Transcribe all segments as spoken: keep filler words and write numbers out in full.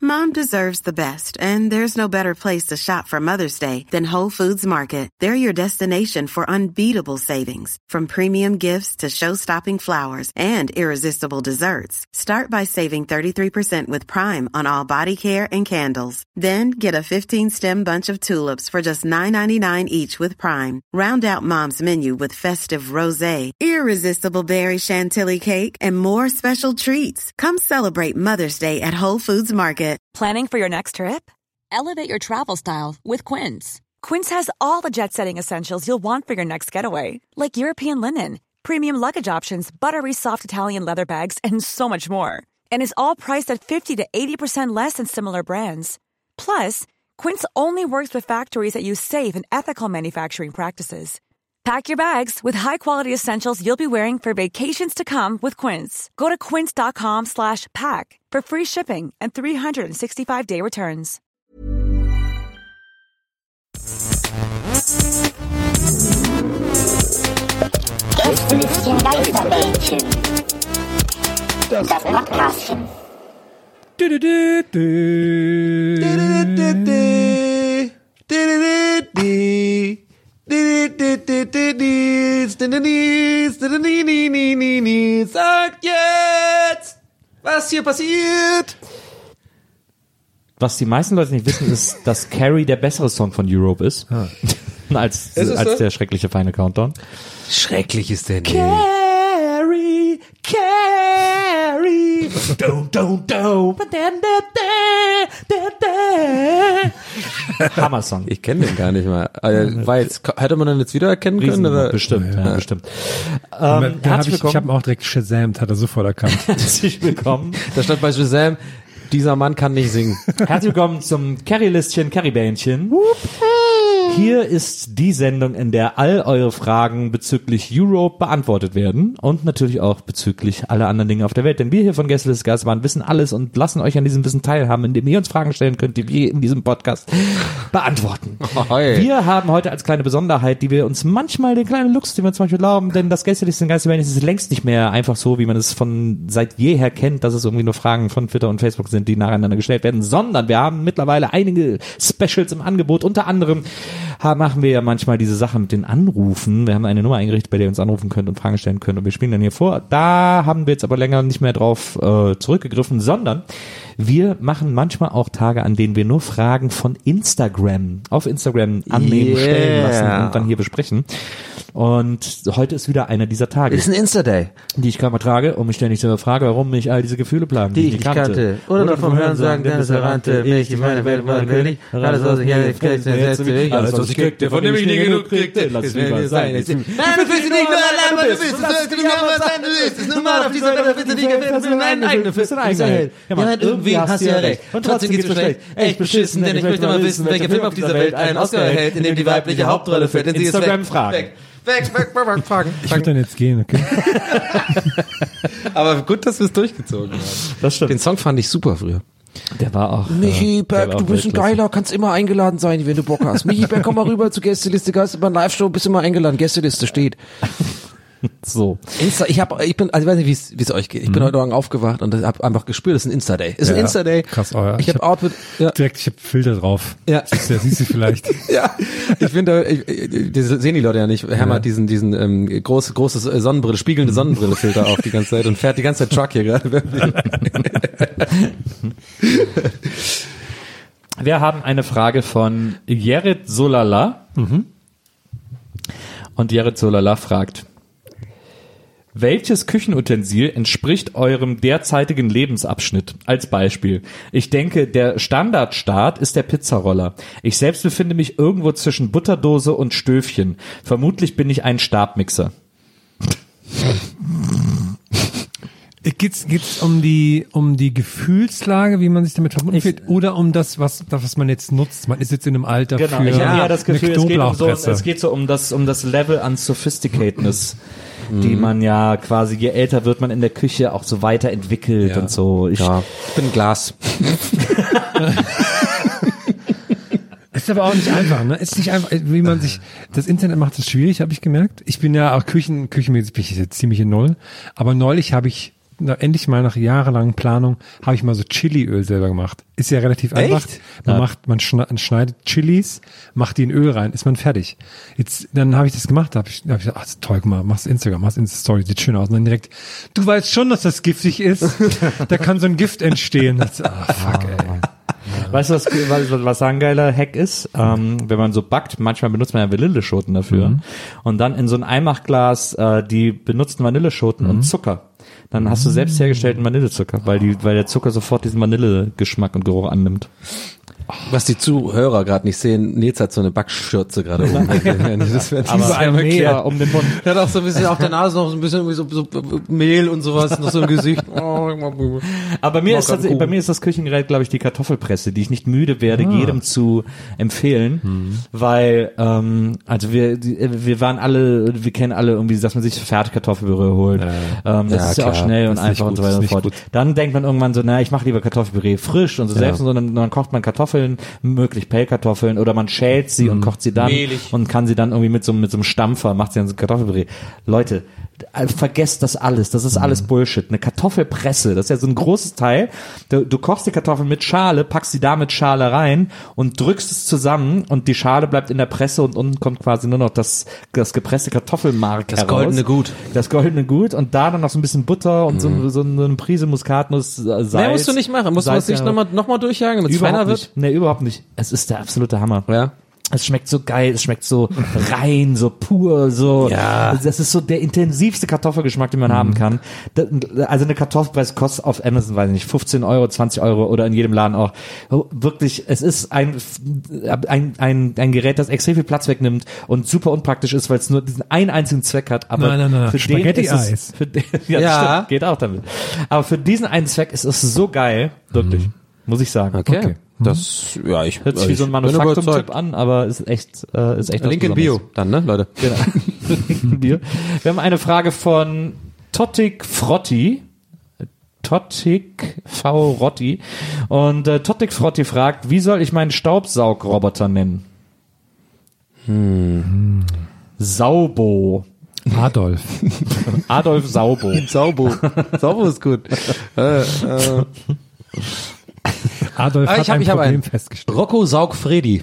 Mom deserves the best, and there's no better place to shop for Mother's Day than Whole Foods Market. They're your destination for unbeatable savings, from premium gifts to show-stopping flowers and irresistible desserts. Start by saving thirty-three percent with Prime on all body care and candles. Then get a fifteen-stem bunch of tulips for just nine ninety-nine each with Prime. Round out Mom's menu with festive rosé, irresistible berry chantilly cake, and more special treats. Come celebrate Mother's Day at Whole Foods Market. Planning for your next trip? Elevate your travel style with Quince. Quince has all the jet-setting essentials you'll want for your next getaway, like European linen, premium luggage options, buttery soft Italian leather bags, and so much more. And is all priced at fifty to eighty percent less than similar brands. Plus, Quince only works with factories that use safe and ethical manufacturing practices. Pack your bags with high-quality essentials you'll be wearing for vacations to come with Quince. Go to quince.com slash pack for free shipping and three sixty-five day returns. Gästelistchen Geisterbällchen. Das Podcastchen. Du, du, du, du. Du, du, du, du. Du, du, du, du. Sagt jetzt, was hier passiert. Was die meisten Leute nicht wissen, ist, dass Carrie der bessere Song von Europe ist. Ah. als als so? Der schreckliche feine Countdown. Schrecklich ist der nicht. Carrie, Carrie. Do, do, do. Hammer-Song. Ich kenne den gar nicht mal. Also, war jetzt, hätte man den jetzt wiedererkennen können? Oder? Bestimmt, ja, ja, bestimmt. Ähm, hab ich ich habe ihn auch direkt Shazamt, hat er sofort erkannt. Herzlich willkommen. Da stand bei Shazam, dieser Mann kann nicht singen. Herzlich willkommen zum Carrie-Listchen, Carrie-Bähnchen. Hier ist die Sendung, in der all eure Fragen bezüglich Europe beantwortet werden und natürlich auch bezüglich aller anderen Dinge auf der Welt. Denn wir hier von Gästeliste Geisterbahn wissen alles und lassen euch an diesem Wissen teilhaben, indem ihr uns Fragen stellen könnt, die wir in diesem Podcast beantworten. Oh, hey. Wir haben heute als kleine Besonderheit, die wir uns manchmal, den kleinen Lux, den wir uns manchmal glauben, denn das Gästeliste Geisterbahn ist längst nicht mehr einfach so, wie man es von seit jeher kennt, dass es irgendwie nur Fragen von Twitter und Facebook sind, die nacheinander gestellt werden, sondern wir haben mittlerweile einige Specials im Angebot, unter anderem machen wir ja manchmal diese Sache mit den Anrufen. Wir haben eine Nummer eingerichtet, bei der ihr uns anrufen könnt und Fragen stellen könnt und wir spielen dann hier vor. Da haben wir jetzt aber länger nicht mehr drauf äh, zurückgegriffen, sondern wir machen manchmal auch Tage, an denen wir nur Fragen von Instagram auf Instagram annehmen, yeah. stellen lassen und dann hier besprechen. Und heute ist wieder einer dieser Tage. Ist ein Insta-Day. Die ich kaum ertrage und mich ständig selber frage, warum mich all diese Gefühle plagen, die, die ich nicht kannte. kannte. Oder, Oder vom Hören sagen, Dennis errannte mich, ich meine Welt war König. Alles, was ich hier kriegte, setzte mich. Alles, was ich kriegte, von dem ich nie genug kriegte. Lass es lieber sein. Nein, du willst nicht nur allein, was du bist. Du sollst nur was sein, du bist. Es ist normal auf dieser Welt, bitte nicht gefällt, dass du deinen eigenen Fist einhält. Ja, irgendwie hast du ja recht. Und trotzdem geht's so schlecht. Echt beschissen, denn ich möchte mal wissen, welcher Film auf dieser Welt einen Oscar erhält, in dem die weibliche Hauptrolle fällt. Denn sie ist Instagram-Fragen. Weg, weg, weg, weg, Fragen. Ich würde dann jetzt gehen, okay? Aber gut, dass wir es durchgezogen haben. Das stimmt. Den Song fand ich super früher. Der war auch. Michi Beck, du bist ein Geiler, kannst immer eingeladen sein, wenn du Bock hast. Michi Beck, komm mal rüber zur Gästeliste, Geisterbahn Live-Show, bist immer eingeladen, Gästeliste steht. So. Insta, ich habe, ich bin, also ich weiß nicht, wie es euch geht. Ich bin mhm. heute Morgen aufgewacht und habe einfach gespürt, das ist ein Insta-Day. Ist ja, ein Insta-Day. Krass, oh ja. Ich, ich habe hab Outfit. Ja. Direkt, ich habe Filter drauf. Ja. Siehst du, siehst du vielleicht. Ja. Ich finde, ich, das sehen die Leute ja nicht. Herr ja. hat diesen, diesen ähm, groß, großes Sonnenbrille, spiegelnde Sonnenbrille-Filter auf die ganze Zeit und fährt die ganze Zeit Truck hier gerade. Wir haben eine Frage von Jared Solala. Mhm. Und Jared Solala fragt: Welches Küchenutensil entspricht eurem derzeitigen Lebensabschnitt? Als Beispiel: Ich denke, der Standardstart ist der Pizzaroller. Ich selbst befinde mich irgendwo zwischen Butterdose und Stöfchen. Vermutlich bin ich ein Stabmixer. Geht's, geht's um die, um die Gefühlslage, wie man sich damit verbunden fühlt, oder um das, was, was man jetzt nutzt? Man ist jetzt in einem Alter genau, für ich habe ja das Gefühl, es geht, um so, es geht so um das, um das Level an Sophisticatedness, die man ja quasi, je älter wird man in der Küche auch so weiterentwickelt ja. und so. Ich, ja. ich bin Glas. Ist aber auch nicht einfach, ne? Ist nicht einfach, wie man sich, das Internet macht es schwierig, habe ich gemerkt. Ich bin ja auch Küchen, küchenmäßig bin ich jetzt ziemlich in Null. Aber neulich habe ich na, endlich mal nach jahrelangen Planung, habe ich mal so Chiliöl selber gemacht. Ist ja relativ Echt? einfach. Man Ja. macht, man schna- schneidet Chilis, macht die in Öl rein, ist man fertig. Jetzt, dann habe ich das gemacht, habe ich, hab ich gesagt, ach, das ist toll, guck mal, machst Instagram, machst Insta-Story, sieht schön aus. Und dann direkt, du weißt schon, dass das giftig ist. Da kann so ein Gift entstehen. Das, ah, fuck, ey. Weißt du, was, was, was ein geiler Hack ist? Ähm, wenn man so backt, manchmal benutzt man ja Vanilleschoten dafür. Mhm. Und dann in so ein Einmachglas äh, die benutzten Vanilleschoten Mhm. und Zucker. Dann hast du selbst hergestellten Vanillezucker, weil die, weil der Zucker sofort diesen Vanillegeschmack und Geruch annimmt. Was die Zuhörer gerade nicht sehen, Nils hat so eine Backschürze gerade oben. Das wird Aber ein Meer. ja, um den Mund. Er hat auch so ein bisschen auf der Nase noch so ein bisschen irgendwie so, so Mehl und sowas, noch so im Gesicht. Oh, Aber bei mir, Mach ist grad das, Kuchen. bei mir ist das Küchengerät, glaube ich, die Kartoffelpresse, die ich nicht müde werde, Ah. jedem zu empfehlen, Mhm. weil, ähm, also wir, die, wir waren alle, wir kennen alle irgendwie, dass man sich Fertigkartoffelpüree holt. Ähm, das Ja, ist ja auch klar. schnell und Das ist nicht einfach und gut, so weiter das und ist so fort. nicht gut. Dann denkt man irgendwann so, na, ich mache lieber Kartoffelpüree frisch und so selbst und so, dann, dann kocht man Kartoffeln, möglichst Pellkartoffeln oder man schält sie und kocht sie dann Mehlig. und kann sie dann irgendwie mit so, mit so einem Stampfer, macht sie dann so Kartoffelpüree. Leute, äh, vergesst das alles, das ist alles Bullshit. Eine Kartoffelpresse, das ist ja so ein großes Teil. Du, du kochst die Kartoffeln mit Schale, packst sie da mit Schale rein und drückst es zusammen und die Schale bleibt in der Presse und unten kommt quasi nur noch das, das gepresste Kartoffelmark Das heraus. goldene Gut. Das goldene Gut und da dann noch so ein bisschen Butter und so, so eine Prise Muskatnuss, äh, Salz. Mehr musst du nicht machen. Musst du Salz, das nicht ja. nochmal noch mal durchjagen, damit es feiner Überhaupt wird? nicht. Nee, überhaupt nicht. Es ist der absolute Hammer. Ja. Es schmeckt so geil, es schmeckt so rein, so pur, so. Ja. Das ist so der intensivste Kartoffelgeschmack, den man haben kann. Da- Also eine Kartoffelpresse kostet auf Amazon, weiß ich nicht, fünfzehn Euro, zwanzig Euro oder in jedem Laden auch. Wirklich, es ist ein, ein, ein, ein Gerät, das extrem viel Platz wegnimmt und super unpraktisch ist, weil es nur diesen einen einzigen Zweck hat. Aber Nein, nein, nein, für den ist Spaghetti-Eis. es, für den, ja, Ja. das stimmt, geht auch damit. Aber für diesen einen Zweck ist es so geil, wirklich, muss ich sagen. Okay. Okay. Das, ja, ich Hört sich wie so ein ich bin Manufaktum-Tipp überzeugt. an, aber ist echt, äh, ist echt was Link in Besonderes. Bio, dann, ne, Leute? Genau. Link in Bio. Wir haben eine Frage von Tottik Frotti. Tottik V. Rotti. Und äh, Tottik Frotti fragt, wie soll ich meinen Staubsaugroboter nennen? Hm. Saubo. Adolf. Adolf Saubo. Saubo. Saubo ist gut. äh, äh, Adolf Ah, hat ich hab- ein ich hab Problem einen. festgestellt. Rocco Saug Fredi.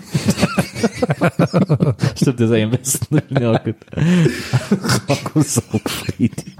Stimmt, das ist eigentlich am besten. Ja, gut. Rocco Saugfriedi.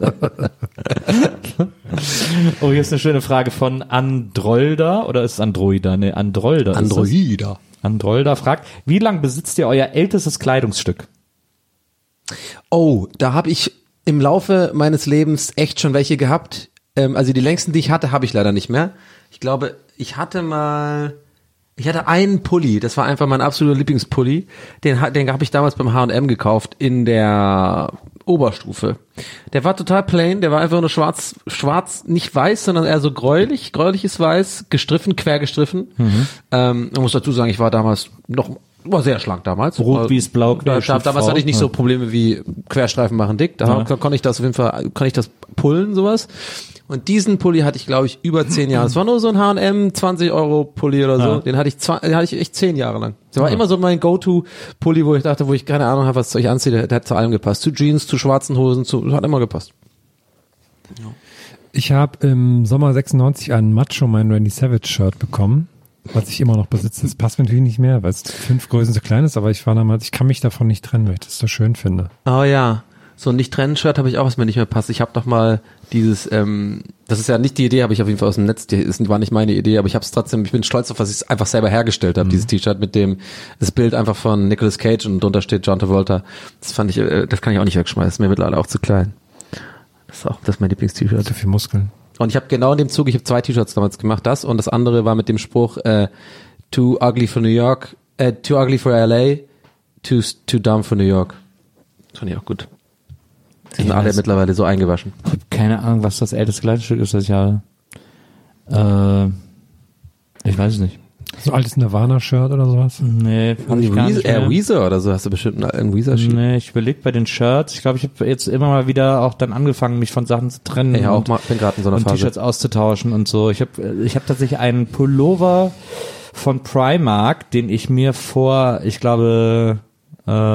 Oh, hier ist eine schöne Frage von Androlda, oder ist es Androida? Ne, Androlda. ist es. Androida. Androlda fragt, wie lange besitzt ihr euer ältestes Kleidungsstück? Oh, da habe ich im Laufe meines Lebens echt schon welche gehabt. Ähm, also die längsten, die ich hatte, habe ich leider nicht mehr. Ich glaube, ich hatte mal, ich hatte einen Pulli, das war einfach mein absoluter Lieblingspulli. Den, ha- den habe ich damals beim H und M gekauft in der Oberstufe. Der war total plain, der war einfach nur schwarz, schwarz, nicht weiß, sondern eher so gräulich, gräuliches Weiß, gestriffen, quer gestriffen. Ähm, man muss dazu sagen, ich war damals noch, war sehr schlank damals. Rot wie es blau, Da, quer da, Schrift damals V. hatte ich nicht so Probleme wie Querstreifen machen dick. Da Ja. kon- konnte ich das auf jeden Fall, konnte ich das pullen, sowas. Und diesen Pulli hatte ich, glaube ich, über zehn Jahre. Es war nur so ein H und M zwanzig Euro Pulli oder so. Ja. Den hatte ich zwei, den hatte ich echt zehn Jahre lang. Das war immer so mein Go-To-Pulli, wo ich dachte, wo ich keine Ahnung habe, was ich anziehe. Der, der hat zu allem gepasst. Zu Jeans, zu schwarzen Hosen, zu, hat immer gepasst. Ich habe im Sommer sechsundneunzig einen Macho Man Randy Savage Shirt bekommen, was ich immer noch besitze. Das passt mir natürlich nicht mehr, weil es fünf Größen zu klein ist, aber ich war damals, ich kann mich davon nicht trennen, weil ich das so schön finde. Oh ja, so ein Nicht-Trennen-Shirt habe ich auch, was mir nicht mehr passt. Ich habe doch mal dieses, ähm, das ist ja nicht die Idee, habe ich auf jeden Fall aus dem Netz, die ist, war nicht meine Idee, aber ich habe es trotzdem, ich bin stolz auf, was ich einfach selber hergestellt habe, mhm. dieses T-Shirt mit dem, das Bild einfach von Nicolas Cage und drunter steht John Travolta. Das fand ich, äh, das kann ich auch nicht wegschmeißen, ist mir mittlerweile auch zu klein. Das ist auch, das ist mein Lieblings-T-Shirt. So viel Muskeln. Und ich habe genau in dem Zug, ich habe zwei T-Shirts damals gemacht, das und das andere war mit dem Spruch, äh, too ugly for New York, äh, too ugly for L A, too, too dumb for New York. Das fand ich auch gut. Die sind Ich alle weiß- mittlerweile so eingewaschen. Ich hab keine Ahnung, was das älteste Kleidungsstück ist, das ich habe. Äh, ich weiß es nicht. So ein altes Nirvana-Shirt oder sowas. Nee, fand ich gar nicht Weezer, mehr. äh, Weezer oder so, hast du bestimmt einen Weezer-Sheet. Nee, ich überlege bei den Shirts. Ich glaube, ich habe jetzt immer mal wieder auch dann angefangen, mich von Sachen zu trennen. Ja, auch und, mal, bin gerade in so einer und Phase. T-Shirts auszutauschen und so. Ich habe ich hab tatsächlich einen Pullover von Primark, den ich mir vor, ich glaube,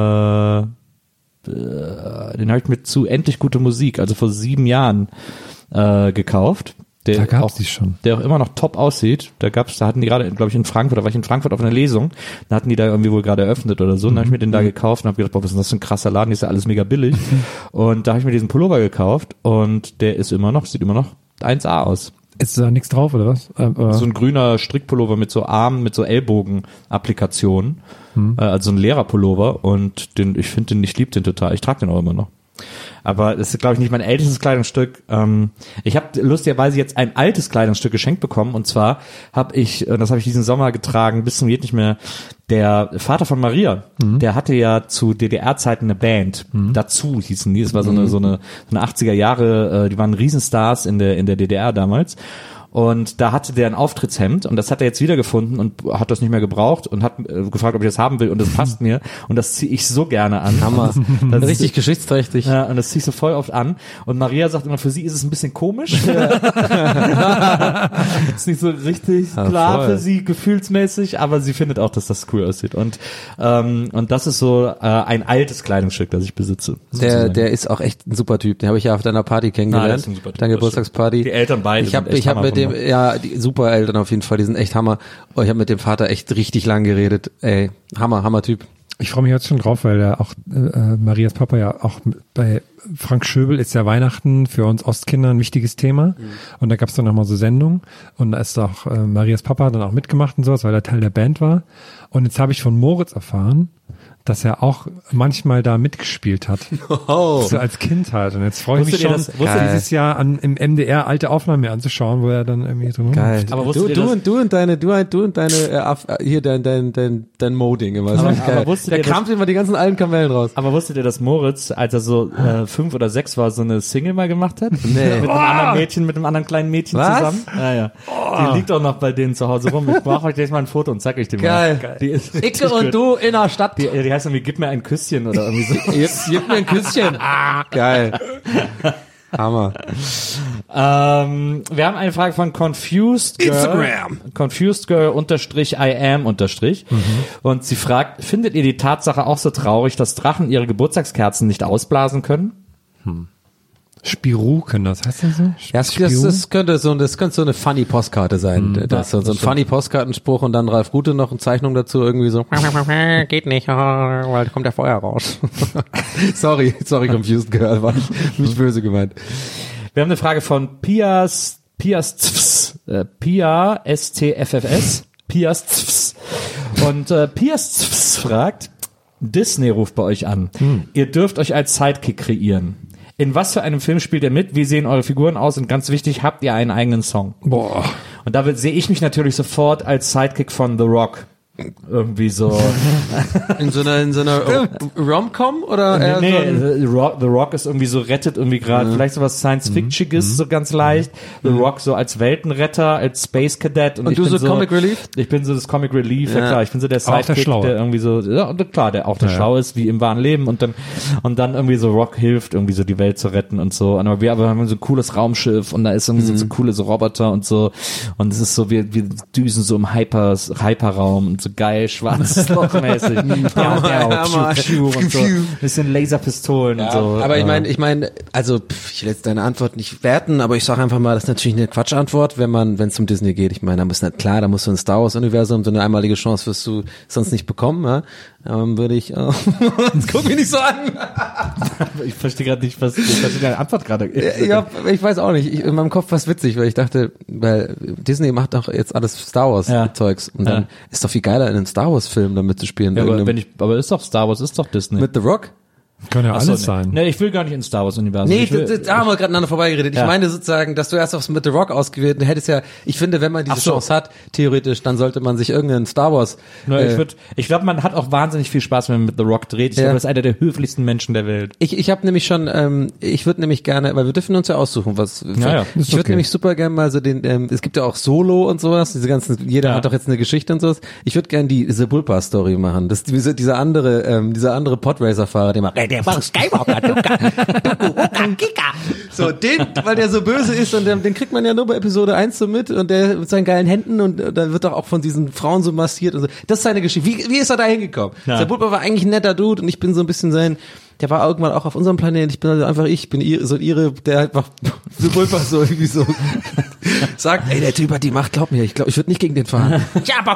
äh, äh, den habe ich mir zu Endlich gute Musik, also vor sieben Jahren äh, gekauft. Der Da gab's auch, die schon. Der auch immer noch top aussieht. Da gab's, da hatten die gerade, glaube ich, in Frankfurt, da war ich in Frankfurt auf einer Lesung, da hatten die da irgendwie wohl gerade eröffnet oder so, und dann habe ich mir den da gekauft und habe gedacht, boah, was ist denn das für ein krasser Laden, die ist ja alles mega billig. Und da habe ich mir diesen Pullover gekauft und der ist immer noch, sieht immer noch eins A aus. Ist da nichts drauf, oder was? Äh, oder? So ein grüner Strickpullover mit so Armen, mit so Ellbogen-Applikationen, hm. äh, also ein Lehrerpullover, und den, ich finde den, ich liebe den total, ich trage den auch immer noch. Aber das ist, glaube ich, nicht mein ältestes Kleidungsstück. Ähm, ich habe lustigerweise jetzt ein altes Kleidungsstück geschenkt bekommen, und zwar habe ich, das habe ich diesen Sommer getragen, bis zum geht nicht mehr, der Vater von Maria, mhm. der hatte ja zu D D R-Zeiten eine Band, mhm. dazu hießen die, es war so eine, so eine, so eine achtziger Jahre, äh, die waren Riesenstars in der, in der D D R damals. Und da hatte der ein Auftrittshemd, und das hat er jetzt wiedergefunden und hat das nicht mehr gebraucht und hat äh, gefragt, ob ich das haben will, und das passt mir, und das ziehe ich so gerne an. Hammer. Das, das richtig geschichtsträchtig. Ja, und das ziehe ich so voll oft an, und Maria sagt immer, für sie ist es ein bisschen komisch. Ist nicht so richtig ja, klar voll. für sie, gefühlsmäßig, aber sie findet auch, dass das cool aussieht. Und ähm, und das ist so äh, ein altes Kleidungsstück, das ich besitze. Der, sozusagen. der ist auch echt ein super Typ. Den habe ich ja auf deiner Party kennengelernt. Na, das ist ein super Typ, Deine das Geburtstagsparty. Die Eltern beide Ich habe sind echt ich hab Hammer mit dem, von mir. ja, die super Eltern auf jeden Fall, die sind echt Hammer. Oh, ich habe mit dem Vater echt richtig lang geredet. Ey, Hammer, Hammer Typ. Ich freue mich jetzt schon drauf, weil ja auch äh, Marias Papa ja auch bei Frank Schöbel ist ja Weihnachten für uns Ostkinder ein wichtiges Thema. Mhm. Und da gab es dann nochmal so Sendungen, und da ist auch äh, Marias Papa dann auch mitgemacht und sowas, weil er Teil der Band war. Und jetzt habe ich von Moritz erfahren, dass er auch manchmal da mitgespielt hat. Oh. So als Kind halt. Und jetzt freue ich mich Wusstet ihr schon, das- dieses Jahr an, im M D R alte Aufnahmen mir anzuschauen, wo er dann irgendwie drin Geil. Aber du, wusstet ihr du das- und du und deine, du, und- du und deine, äh, Aff- äh, hier dein, dein, dein, dein Moding immer. Das Aber- war echt geil. aber wusstet Der ihr, dass- kramt immer die ganzen alten Kamellen raus. Aber wusstet ihr, dass Moritz, als er so äh, fünf oder sechs war, so eine Single mal gemacht hat? Nee. Mit einem anderen Mädchen, mit einem anderen kleinen Mädchen Was? zusammen? Ja, ja. Die liegt auch noch bei denen zu Hause rum. Ich mache euch gleich mal ein Foto und zeig euch die Geil. mal. Die ist richtig Icke und gut. du in der Stadt. Die, die heißt irgendwie, gib mir ein Küsschen oder irgendwie so. Jetzt gib mir ein Küsschen. Geil. Hammer. ähm, wir haben eine Frage von Confused Girl. Instagram. Confused Girl unterstrich I am unterstrich. Mhm. Und sie fragt, findet ihr die Tatsache auch so traurig, dass Drachen ihre Geburtstagskerzen nicht ausblasen können? Spirou können das, heißt das so? Ja, das, das, das könnte so, das könnte so eine funny Postkarte sein. Mhm. das ist so, so ein funny Postkartenspruch, und dann Ralf Rute noch eine Zeichnung dazu, irgendwie so. Geht nicht, weil kommt der Feuer raus. sorry, sorry, Confused Girl, war nicht, nicht böse gemeint. Wir haben eine Frage von Pias, Pias, Zfs, äh, Pia, S T F F S, Pias, Zfs. Und äh, Pias Zfs fragt, Disney ruft bei euch an. Hm. Ihr dürft euch als Sidekick kreieren. In was für einem Film spielt ihr mit? Wie sehen eure Figuren aus? Und ganz wichtig, habt ihr einen eigenen Song? Boah. Und da sehe ich mich natürlich sofort als Sidekick von The Rock. Irgendwie so. In so einer, in so einer Rom-Com oder eher nee, so ein, nee, The Rock, The Rock ist irgendwie so rettet irgendwie gerade, Ja. vielleicht so was Science-Fictioniges, mhm. so ganz leicht. The Rock so als Weltenretter, als Space Cadet. Und, und ich du bin so so Comic Relief? Ich bin so das Comic Relief, ja, Ja. klar. Ich bin so der Auch der Sidekick, der, Schlaue. irgendwie so, ja, und klar, der auch der Ja, ja. schlau ist, wie im wahren Leben. Und dann, und dann irgendwie so Rock hilft, irgendwie so die Welt zu retten und so. Und aber wir aber haben so ein cooles Raumschiff, und da ist irgendwie so, so coole so Roboter und so. Und es ist so, wir, wir düsen so im Hyper, Hyperraum und so geil, schwarzes Loch mäßig. Ja, ja, Hammer. Piu, Piu und so. Bisschen Laserpistolen und so. Aber ich Ja. meine, ich meine, also pff, ich will jetzt deine Antwort nicht werten, aber ich sage einfach mal, das ist natürlich eine Quatschantwort, wenn man, wenn es um Disney geht. Ich meine, da muss nicht klar, da musst du ein Star Wars Universum, so eine einmalige Chance wirst du sonst nicht bekommen, ja? Ähm, würde ich, äh, guck mich nicht so an. Ich verstehe gerade nicht, was, ich verstehe deine Antwort gerade. Ja, ich weiß auch nicht. Ich, in meinem Kopf war es witzig, weil ich dachte, weil Disney macht doch jetzt alles Star Wars Ja. Zeugs, und dann Ja. ist doch viel geiler, in einem Star Wars Film damit zu spielen. Ja, aber Irgendeinem- wenn ich, aber ist doch Star Wars, ist doch Disney. mit The Rock? Kann ja Ach so, alles nee. sein. Nee, ich will gar nicht ins Star Wars Universum. Nee, ich will, da, da haben wir gerade aneinander vorbeigeredet. Ich Ja. meine sozusagen, dass du erst aufs mit The Rock ausgewählt, du hättest ja, ich finde, wenn man diese Ach so. Chance hat, theoretisch, dann sollte man sich irgendeinen Star Wars, Na, äh, ich würd, ich glaube, man hat auch wahnsinnig viel Spaß, wenn man mit The Rock dreht. Ich Ja. glaube, er ist einer der höflichsten Menschen der Welt. ich, ich habe nämlich schon, ähm, ich würde nämlich gerne, weil wir dürfen uns ja aussuchen, was, Ja, ja. Ist ich würde okay. nämlich super gerne mal so den, ähm, es gibt ja auch Solo und sowas, diese ganzen, jeder Ja. hat doch jetzt eine Geschichte und sowas. Ich würde gerne die Sebulba-Story machen. Das, diese, dieser andere, ähm, dieser andere Podracer-Fahrer, der macht, der war Skywalker, so, den, weil der so böse ist, und den, den kriegt man ja nur bei Episode eins so mit, und der mit seinen geilen Händen, und äh, dann wird doch auch von diesen Frauen so massiert und so. Das ist seine Geschichte. Wie, wie ist er da hingekommen? Ja. Der Bulba war eigentlich ein netter Dude, und ich bin so ein bisschen sein, der war irgendwann auch auf unserem Planeten. Ich bin also einfach ich, bin ihr, so ihre, der einfach so einfach so irgendwie so sagt, ey, der Typ hat die Macht, glaub mir, ich glaube, ich würde nicht gegen den fahren.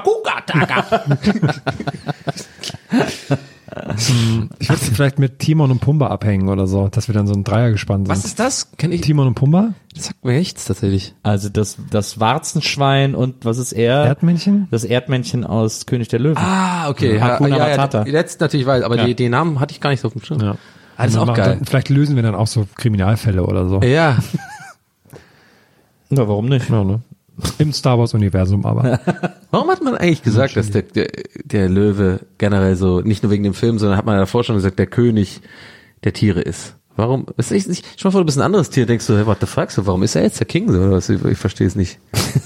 Ich würde vielleicht mit Timon und Pumba abhängen oder so, dass wir dann so ein Dreier gespannt sind. Was ist das? Kenn ich? Timon und Pumba? Das sagt mir nichts tatsächlich. Also das, das Warzenschwein und was ist er? Erdmännchen? Das Erdmännchen aus König der Löwen. Ah, okay. Hakuna ja, ja, Matata. ja, jetzt natürlich weiß, aber Ja. die, die Namen hatte ich gar nicht so auf dem Schirm. Ja. Ah, das ist Und auch dann- geil. Dann, vielleicht lösen wir dann auch so Kriminalfälle oder so. Ja. Na, warum nicht? Ja, ne? Im Star Wars Universum aber. Warum hat man eigentlich gesagt, dass der, der, der Löwe generell so, nicht nur wegen dem Film, sondern hat man ja davor schon gesagt, der König der Tiere ist? Warum? Ist nicht, nicht, schon mal vor, du bist ein anderes Tier, denkst du, hey, what the fuck, so, warum ist er jetzt der King so, oder was? Ich, ich verstehe es nicht.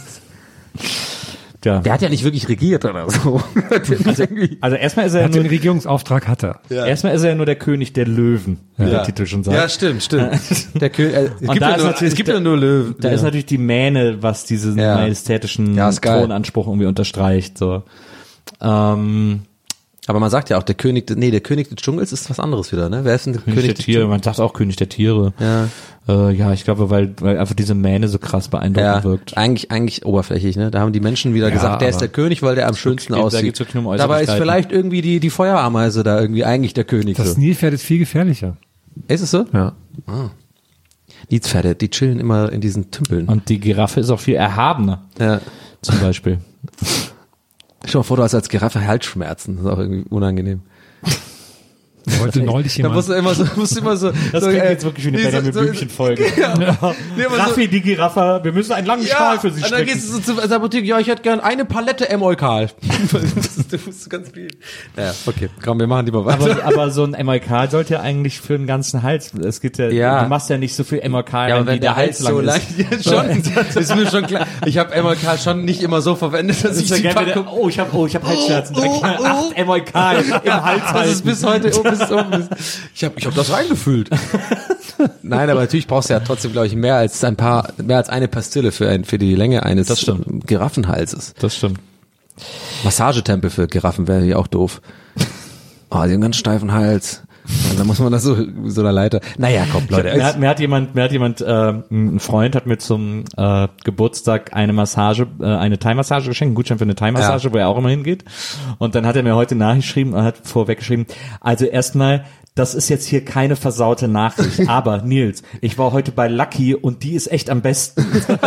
Ja. Der hat ja nicht wirklich regiert oder so. Also, also erstmal ist er Er ja hat den nur, Regierungsauftrag hatte. erstmal ist er ja nur der König der Löwen, wie der Titel schon sagt. Ja, stimmt, stimmt. Der König, äh, es Und gibt da ja ist nur, natürlich es gibt der- ja nur Löwen. Da ja. ist natürlich die Mähne, was diesen Ja. majestätischen Ja, ist geil. Thronanspruch irgendwie unterstreicht. So. Ähm, Aber man sagt ja auch, der König, nee, der König des Dschungels ist was anderes wieder, ne? Wer ist denn der König, König, der des Tiere, man sagt auch König der Tiere. Ja. Äh, ja, ich glaube, weil, weil einfach diese Mähne so krass beeindruckend Ja, wirkt. eigentlich, eigentlich oberflächlich, ne? Da haben die Menschen wieder Ja, gesagt, der ist aber- der König, weil der am schönsten geht- da aussieht. geht's wirklich nur um Dabei ist Äußerlichkeiten. vielleicht irgendwie die, die Feuerameise da irgendwie eigentlich der König. Das So. Nilpferd ist viel gefährlicher. Ist es so? Ja. Nilpferde, die chillen immer in diesen Tümpeln. Und die Giraffe ist auch viel erhabener, ja. zum Beispiel. Stell dir mal vor, du hast als Giraffe Halsschmerzen. Das ist auch irgendwie unangenehm. Heute neulich Da jemand. musst du immer so, musst du immer so. Das so, klingt äh, jetzt wirklich wie eine nee, Benjamin so- so- Blümchen-Folge. Ja. Nee, aber so- Raffi, die Giraffe, wir müssen einen langen Ja, Schal für sie und dann strecken. gehst du so zur Apotheke, ja, ich hätte gern eine Palette Emolkal. Du musst ganz viel. Ja, okay, komm, wir machen lieber weiter. Aber, aber so ein Emolkal sollte ja eigentlich für den ganzen Hals, es gibt ja, Ja. du machst ja nicht so viel Emolkal, Ja, rein, aber wenn wie der Hals so lang ist. ja, schon, ist mir schon klar. Ich habe Emolkal schon nicht immer so verwendet, dass Das ich ist ja die gerne Packung... wieder, oh, ich habe oh, ich hab Halsschmerzen. Direkt oh, mal oh. acht Emolkal im Hals Das halten. ist bis heute, oh, bis, oh, bis, ich habe ich hab das reingefüllt. Nein, aber natürlich brauchst du ja trotzdem, glaube ich, mehr als ein paar, mehr als eine Pastille für, ein, für die Länge eines Das stimmt. Giraffenhalses. Das stimmt. Massagetempel für Giraffen wäre ja auch doof. Oh, die haben einen ganz steifen Hals. Und dann muss man das so, so einer Leiter. Naja, komm, Leute. Mir hat, mir hat jemand, mir hat jemand, äh, ein Freund hat mir zum äh, Geburtstag eine Massage, äh, eine Thai-Massage geschenkt, einen Gutschein für eine Thai-Massage, Ja. wo er auch immer hingeht. Und dann hat er mir heute nachgeschrieben, er hat vorweggeschrieben, also erstmal, das ist jetzt hier keine versaute Nachricht, aber Nils, ich war heute bei Lucky und die ist echt am besten.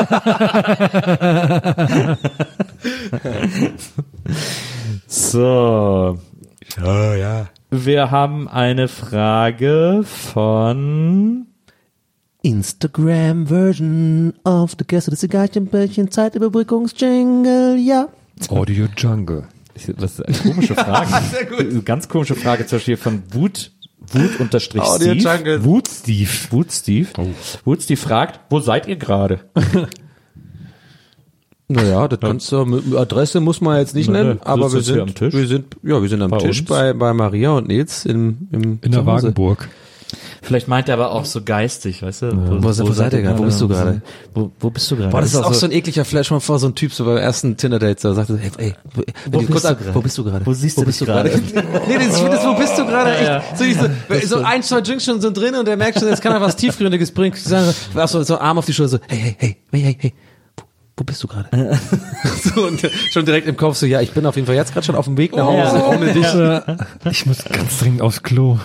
So. Ja, ja. Wir haben eine Frage von Instagram-Version of the Gäste des Zigarrenbällchen Zeitüberbrückungsjingle, ja. Audio Jungle. Das ist eine komische Frage. Sehr gut. Ganz komische Frage, zum Beispiel von Wut, Wut unterstrich Audio Steve. Jungle. Wut Steve. Wut Steve. Wut Steve fragt, wo seid ihr gerade? Naja, das kannst du, mit Adresse muss man jetzt nicht Nö, nennen, nö. aber wir Sitzt du hier sind, am Tisch? wir sind, ja, wir sind am Bei Tisch uns? bei, bei Maria und Nils im, im In der zu Hause. Wagenburg. Vielleicht meint er aber auch so geistig, weißt du? Wo, Wo seid- wo seid ihr gerade? Wo bist du gerade? Wo, wo bist du gerade? Boah, das ist auch so ein ekliger Flash mal vor, so ein Typ, so beim ersten Tinder-Date, da sagt er, hey, ey, wo, Wo die bist kurz du an- gerade? wo bist du gerade? Wo siehst du bist dich du gerade? gerade? Nee, das, ich finde das, wo bist du gerade? Ja, echt, so, ich so, so ein, zwei Drinks schon so drin und der merkt schon, jetzt kann er was Tiefgründiges bringen. So, so, so Arm auf die Schulter, so, hey, hey, hey, hey, hey, hey. Wo bist du gerade? So, und schon direkt im Kopf so, ja, ich bin auf jeden Fall jetzt gerade schon auf dem Weg nach Hause, Ja. ohne dich. Ich muss ganz dringend aufs Klo.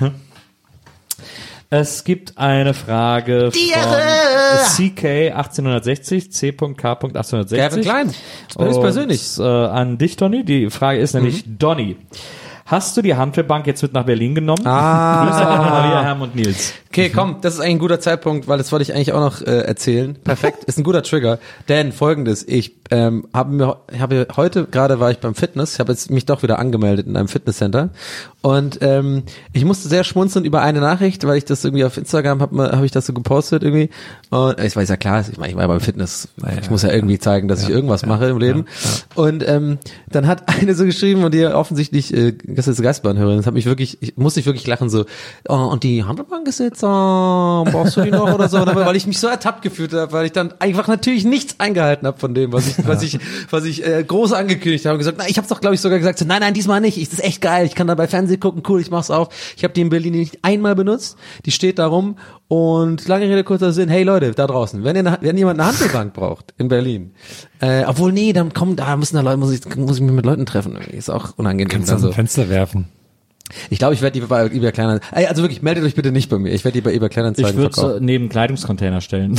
Es gibt eine Frage von C K achtzehnhundertsechzig, C K achtzehnhundertsechzig. Gavin Klein. Das bin ich Und, persönlich. Äh, an dich, Donny. Die Frage ist nämlich, Donny, hast du die Hantelbank jetzt mit nach Berlin genommen? Ah. Grüße an Maria, Herm und Nils. Okay, komm, das ist eigentlich ein guter Zeitpunkt, weil das wollte ich eigentlich auch noch äh, erzählen. Perfekt, ist ein guter Trigger. Denn folgendes, ich ähm, habe mir ich habe heute gerade war ich beim Fitness, ich habe jetzt mich doch wieder angemeldet in einem Fitnesscenter und ähm, ich musste sehr schmunzeln über eine Nachricht, weil ich das irgendwie auf Instagram habe hab ich das so gepostet irgendwie und ich weiß ja klar, ich meine, ich war beim Fitness, ich muss ja irgendwie zeigen, dass ich irgendwas mache im Leben und ähm, dann hat eine so geschrieben und die offensichtlich äh, das ist Geistbahnhörerin, das hat mich wirklich, ich musste ich wirklich lachen so, oh, und die Handelbank ist jetzt Pizza, brauchst du die noch oder so? Und dann, weil ich mich so ertappt gefühlt habe, weil ich dann einfach natürlich nichts eingehalten habe von dem, was ich, was ich, was ich äh, groß angekündigt habe und gesagt, na, ich habe doch, glaube ich, sogar gesagt, so, nein, nein, diesmal nicht. Das ist echt geil. Ich kann dabei Fernsehen gucken, cool, ich mach's auf. Ich habe die in Berlin nicht einmal benutzt. Die steht da rum und lange Rede kurzer Sinn. Hey Leute, da draußen, wenn ihr, eine, wenn jemand eine Handelbank braucht in Berlin, äh, obwohl nee, dann kommen, da müssen da Leute, muss ich, muss ich mich mit Leuten treffen. Ist auch unangenehm. Kannst du aus dem Fenster werfen. Ich glaube, ich werde die bei eBay Kleinanzeigen. Also wirklich, meldet euch bitte nicht bei mir. Ich werde die bei eBay Kleinanzeigen Ich würde verkaufen. es neben Kleidungscontainer stellen.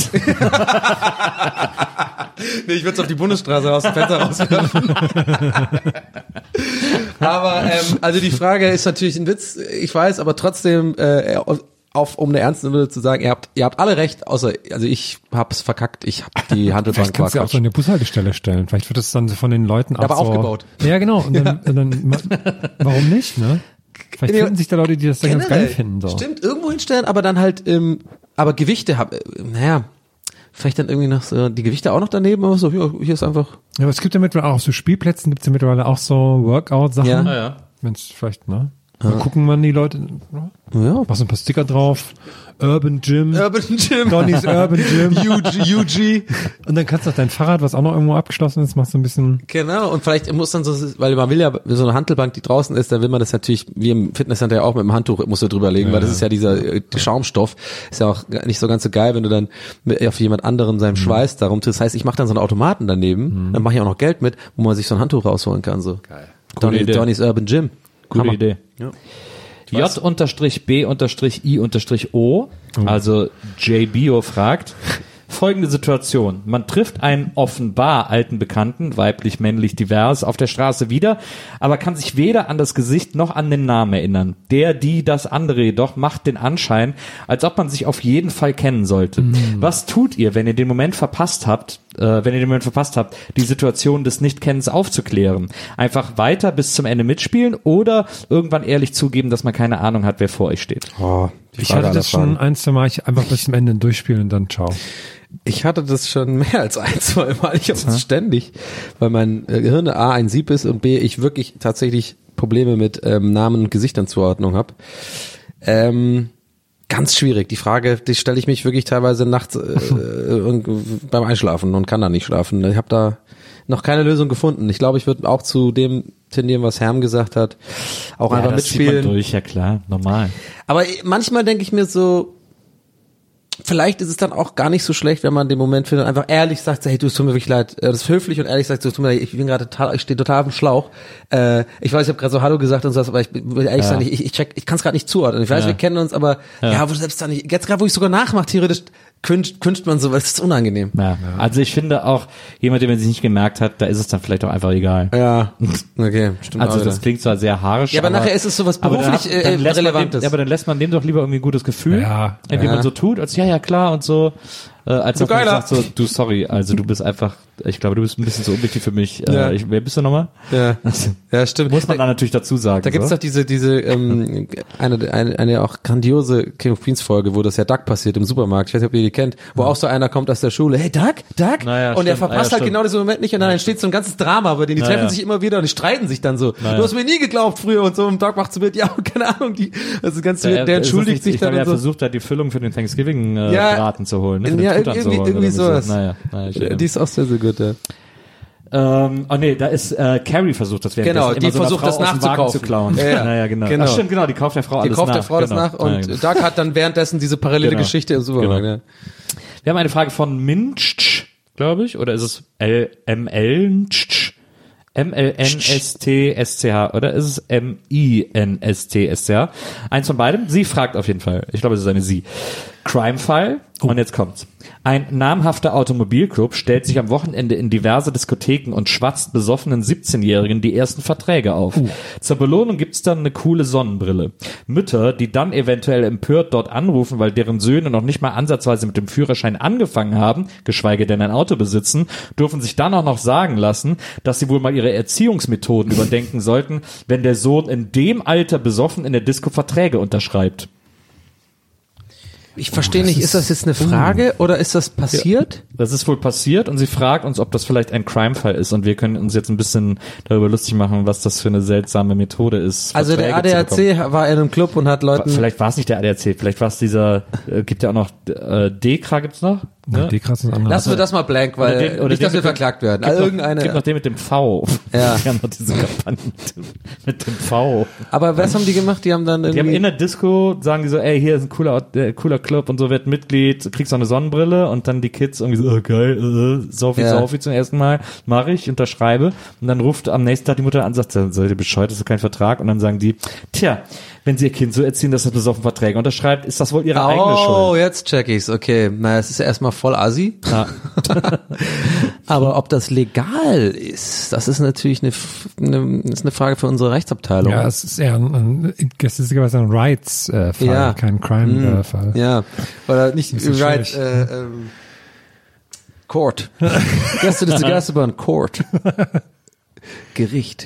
Nee, ich würde es auf die Bundesstraße aus dem Fenster rauswerfen. Aber ähm, also die Frage ist natürlich ein Witz, ich weiß, aber trotzdem äh, auf, um eine ernste Note zu sagen, ihr habt, ihr habt alle recht, außer, also ich hab's verkackt, ich hab die Handelbank. Vielleicht kannst du ja auch so eine Bushaltestelle stellen. Vielleicht wird das dann von den Leuten auch aber so aufgebaut. Ja, genau. Und dann, und dann warum nicht, ne? Vielleicht finden sich da Leute, die das dann ganz geil finden. So. Stimmt, irgendwo hinstellen, aber dann halt, ähm, aber Gewichte hab, äh, naja, vielleicht dann irgendwie noch so, die Gewichte auch noch daneben, aber so, hier, hier ist einfach. Ja, aber es gibt ja mittlerweile auch auf so Spielplätzen, gibt's ja mittlerweile auch so Workout-Sachen. Ja. Ah, ja. Wenn's vielleicht, ne? Mal gucken, wann die Leute, ne? Ja. Machst ein paar Sticker drauf. Urban Gym. Urban Gym. Donny's Urban Gym. U G. U G. Und dann kannst du auch dein Fahrrad, was auch noch irgendwo abgeschlossen ist, machst du ein bisschen. Genau, und vielleicht muss dann so, weil man will ja, so eine Hantelbank, die draußen ist, da will man das natürlich, wie im Fitnesscenter ja auch mit dem Handtuch, musst du drüber legen, ja, weil das ist ja dieser äh, Schaumstoff, ist ja auch nicht so ganz so geil, wenn du dann mit, auf jemand anderen seinem mhm. Schweiß darum tust. Das heißt, ich mache dann so einen Automaten daneben, mhm. dann mache ich auch noch Geld mit, wo man sich so ein Handtuch rausholen kann. So. Geil. Donny, Donny's Urban Gym. Gute Hammer. Idee. Ja. J-B-I-O, also J B O fragt, folgende Situation. Man trifft einen offenbar alten Bekannten, weiblich, männlich, divers, auf der Straße wieder, aber kann sich weder an das Gesicht noch an den Namen erinnern. Der, die, das andere jedoch macht den Anschein, als ob man sich auf jeden Fall kennen sollte. Mhm. Was tut ihr, wenn ihr den Moment verpasst habt, äh, wenn ihr den Moment verpasst habt, die Situation des Nichtkennens aufzuklären? Einfach weiter bis zum Ende mitspielen oder irgendwann ehrlich zugeben, dass man keine Ahnung hat, wer vor euch steht? Oh, ich hatte das schon ein, zwei Mal, ich einfach bis zum Ende durchspielen und dann ciao. Ich hatte das schon mehr als ein, zwei Mal. Ich habe es ständig, weil mein äh, Gehirn A ein Sieb ist und B ich wirklich tatsächlich Probleme mit ähm, Namen und Gesichtern Zuordnung habe. Ähm, ganz schwierig. Die Frage, die stelle ich mich wirklich teilweise nachts äh, beim Einschlafen und kann da nicht schlafen. Ich habe da noch keine Lösung gefunden. Ich glaube, ich würde auch zu dem tendieren, was Herm gesagt hat, auch ja, einfach das mitspielen. Zieht man durch, ja klar, normal. Aber manchmal denke ich mir so, vielleicht ist es dann auch gar nicht so schlecht, wenn man den Moment findet, einfach ehrlich sagt, hey, du, es tut mir wirklich leid. Das ist höflich und ehrlich sagt, es tut mir leid, ich bin gerade total, ich stehe total auf dem Schlauch. Äh, ich weiß, ich habe gerade so Hallo gesagt und so, aber ich will ehrlich ja. sagen, ich, ich check, ich kann es gerade nicht zuordnen. Ich weiß, ja. wir kennen uns, aber ja, ja wo selbst dann nicht, jetzt gerade, wo ich sogar nachmache, theoretisch wünscht, wünscht man so, weil es ist unangenehm. Ja. ja. Also ich finde auch, jemand, der man sich nicht gemerkt hat, da ist es dann vielleicht auch einfach egal. Ja, okay, stimmt. Also das klingt zwar sehr haarisch. Ja, aber, aber nachher ist es sowas beruflich dann, dann äh, Relevantes. Ja, aber dann lässt man dem doch lieber irgendwie ein gutes Gefühl, ja. indem ja. man so tut, als ja, ja, klar und so. Äh, als du ob man geiler. sagt so, du, sorry, also du bist einfach, ich glaube, du bist ein bisschen so unwichtig für mich. Äh, ja. ich, wer bist du nochmal? Ja, also, ja stimmt. Muss man da natürlich dazu sagen. Da gibt's so. doch diese, diese, ähm, eine, eine, eine auch grandiose King of Queens Folge, wo das ja Doug passiert im Supermarkt. Ich weiß nicht, ob ihr die kennt, wo auch so einer kommt aus der Schule, hey Doug, Doug? Naja, und er stimmt. verpasst ja, halt stimmt. genau diesen Moment nicht und dann entsteht so ein ganzes Drama, aber die, die Naja. treffen sich immer wieder und die streiten sich dann so. Naja. Du hast mir nie geglaubt früher und so und Doug macht so mit, ja, keine Ahnung, die, also ganz, der, der ist entschuldigt nicht, sich ich dann glaube, er und so. versucht da die Füllung für den Thanksgiving äh, Ja. Braten zu holen. Ne? Für den Ja, Truthahn zu irgendwie, holen irgendwie oder sowas. So. Naja, naja, ich Die ist auch sehr, sehr gut, ja. Ähm, oh nee, da ist äh, Carrie versucht das währenddessen Genau, immer die so einer versucht Frau das aus dem Wagen nachzukaufen. zu klauen. Ja, ja. Naja, genau. Genau. Ach, stimmt, genau, die kauft der Frau Die alles kauft nach. der Frau das genau. nach und Ja, genau. Doug hat dann währenddessen diese parallele Genau. Geschichte im Supermarkt, Genau. ja. Wir haben eine Frage von Minch, glaube ich, oder ist es L M L? M L N S T S C H oder ist es M I N S T S C H? Eins von beidem. Sie fragt auf jeden Fall. Ich glaube, es ist eine Sie. Crime-Fall. Und jetzt kommt's. Ein namhafter Automobilclub stellt sich am Wochenende in diverse Diskotheken und schwatzt besoffenen siebzehnjährigen die ersten Verträge auf. Uh. Zur Belohnung gibt's dann eine coole Sonnenbrille. Mütter, die dann eventuell empört dort anrufen, weil deren Söhne noch nicht mal ansatzweise mit dem Führerschein angefangen haben, geschweige denn ein Auto besitzen, dürfen sich dann auch noch sagen lassen, dass sie wohl mal ihre Erziehungsmethoden überdenken sollten, wenn der Sohn in dem Alter besoffen in der Disco Verträge unterschreibt. Ich verstehe nicht, ist das jetzt eine Frage oder ist das passiert? Das ist wohl passiert und sie fragt uns, ob das vielleicht ein Crime-Fall ist und wir können uns jetzt ein bisschen darüber lustig machen, was das für eine seltsame Methode ist. Also der A D A C war in einem Club und hat Leuten... Vielleicht war es nicht der A D A C, vielleicht war es dieser, äh, gibt ja auch noch, äh, Dekra gibt's noch? Ne? Dekra ist was anderes. Lassen wir das mal blank, weil Oder den- oder nicht, den dass wir mit dem- verklagt werden. Gibt Also noch, irgendeine... gibt noch den mit dem V. Ja. Die haben noch diese Kampagne mit dem, mit dem V. Aber was haben die gemacht? Die haben dann Die haben irgendwie... in der Disco, sagen die so, ey, hier ist ein cooler, Ort- äh, cooler Club und so, wird Mitglied, kriegst auch eine Sonnenbrille und dann die Kids irgendwie so, oh, geil, äh, Sophie, Ja. Sophie zum ersten Mal, mache ich, unterschreibe und dann ruft am nächsten Tag die Mutter an und sagt, seid ihr bescheuert, das ist kein Vertrag und dann sagen die, tja, wenn sie ihr Kind so erziehen, dass es besoffen Verträge unterschreibt, ist das wohl ihre eigene Oh, Schuld. jetzt check ich's. Okay, naja, es ist ja erstmal voll assi. Ja. Aber ob das legal ist, das ist natürlich eine, F- eine, das ist eine Frage für unsere Rechtsabteilung. Ja, es ist eher ein, ein, es ist sogar ein Rights-Fall, Ja. kein Crime-Fall. Ja, oder nicht Bisschen right, schwierig. äh, ähm, Court. Gehst du das gehst du über ein Court? Gericht.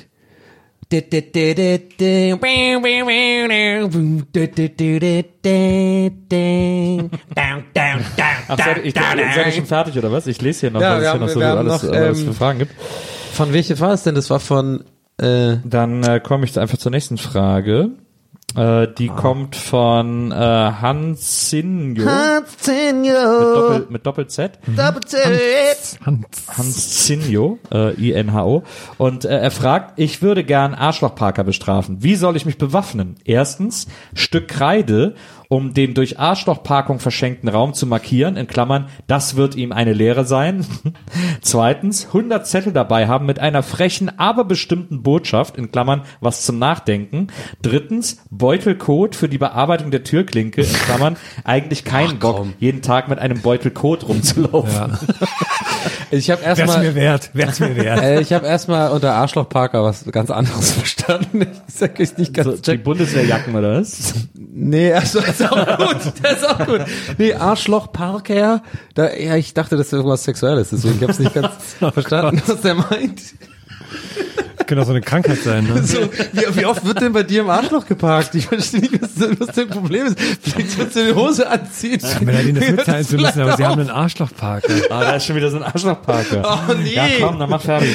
Ach, seid, ich, seid ihr schon fertig oder was? Ich lese hier noch, Ja, was wir es hier haben- noch so wir haben alles, noch, äh, was es ähm, für Fragen gibt. Von welche war es denn? Das war von äh, Dann äh, komme ich einfach zur nächsten Frage. Äh, die kommt von äh, Hans Sinjo. Mit, Doppel, mit Doppel-Z. Hans. Hans Sinjo, äh, I N H O. Und äh, er fragt, ich würde gern Arschlochparker bestrafen. Wie soll ich mich bewaffnen? Erstens, Stück Kreide, um den durch Arschlochparkung verschenkten Raum zu markieren, in Klammern, das wird ihm eine Lehre sein. Zweitens, hundert Zettel dabei haben mit einer frechen, aber bestimmten Botschaft, in Klammern, was zum Nachdenken. Drittens, Beutelcode für die Bearbeitung der Türklinke, in Klammern, eigentlich keinen Bock, jeden Tag mit einem Beutelcode rumzulaufen. Ja. ich habe Wär's erstmal mir wert, wär's mir wert. äh, ich habe erstmal unter Arschlochparker was ganz anderes verstanden. Ich sag euch nicht ganz So, die check. Bundeswehrjacken oder was? Nee, also das ist auch gut. Das ist auch gut. Nee, Arschlochparker. Da, ja, ich dachte, das ist irgendwas Sexuelles, deswegen habe ich nicht ganz verstanden, was der meint. Könnte auch so eine Krankheit sein, ne? So, wie, wie oft wird denn bei dir im Arschloch geparkt? Ich verstehe nicht, was, was dein Problem ist. Vielleicht sollst du die Hose anziehen. Wenn er denen das mitteilen zu müssen, aber sie haben einen Arschloch. Arschlochparker. Ah, da ist schon wieder so ein Arschlochparker. Oh nee. Ja, komm, dann mach fertig.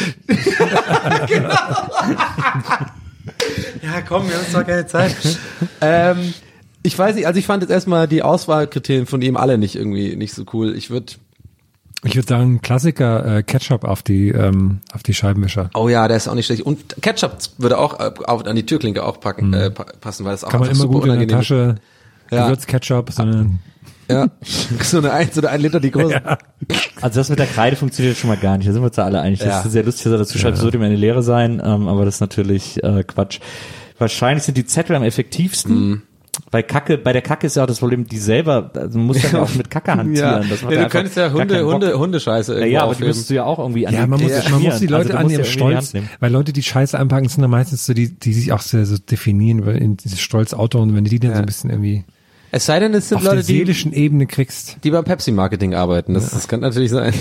Ja, komm, wir haben zwar keine Zeit. ähm, ich weiß nicht, also ich fand jetzt erstmal die Auswahlkriterien von ihm alle nicht irgendwie nicht so cool. Ich würde Ich würde sagen, Klassiker, äh, Ketchup auf die, ähm, auf die Scheibenwischer. Oh ja, der ist auch nicht schlecht. Und Ketchup würde auch äh, auf, an die Türklinke auch packen, mhm. äh, pa- passen, weil es auch Kann man einfach immer super gut in der unangenehm Tasche, Ja. Gewürzketchup, so eine, Ja, so eine ein, so eine ein Liter, die große. Ja. Also das mit der Kreide funktioniert schon mal gar nicht. Da sind wir uns ja alle einig. Das Ja. ist sehr lustig, dass er dazu schreibt, es würde ihm eine Lehre sein, ähm, aber das ist natürlich äh, Quatsch. Wahrscheinlich sind die Zettel am effektivsten. Mhm. Bei Kacke, bei der Kacke ist ja auch das Problem, die selber, also man muss ja auch mit Kacke hantieren. Das macht ja, ja du könntest ja einfach gar Hunde, keinen Bock. Hunde, Hundescheiße Ja, irgendwo ja, aber die aufheben. müsstest du ja auch irgendwie an Ja, die man muss, Dings man muss die schmieren. Leute Also du an musst ihrem ja irgendwie in die Hand Stolz, nehmen. weil Leute, die Scheiße anpacken, sind dann meistens so die, die sich auch sehr so definieren über in dieses Stolzauto und wenn du die dann so ein bisschen irgendwie Es sei denn, es sind auf Leute, der die, seelischen Ebene kriegst. die beim Pepsi-Marketing arbeiten. Das, das kann natürlich sein.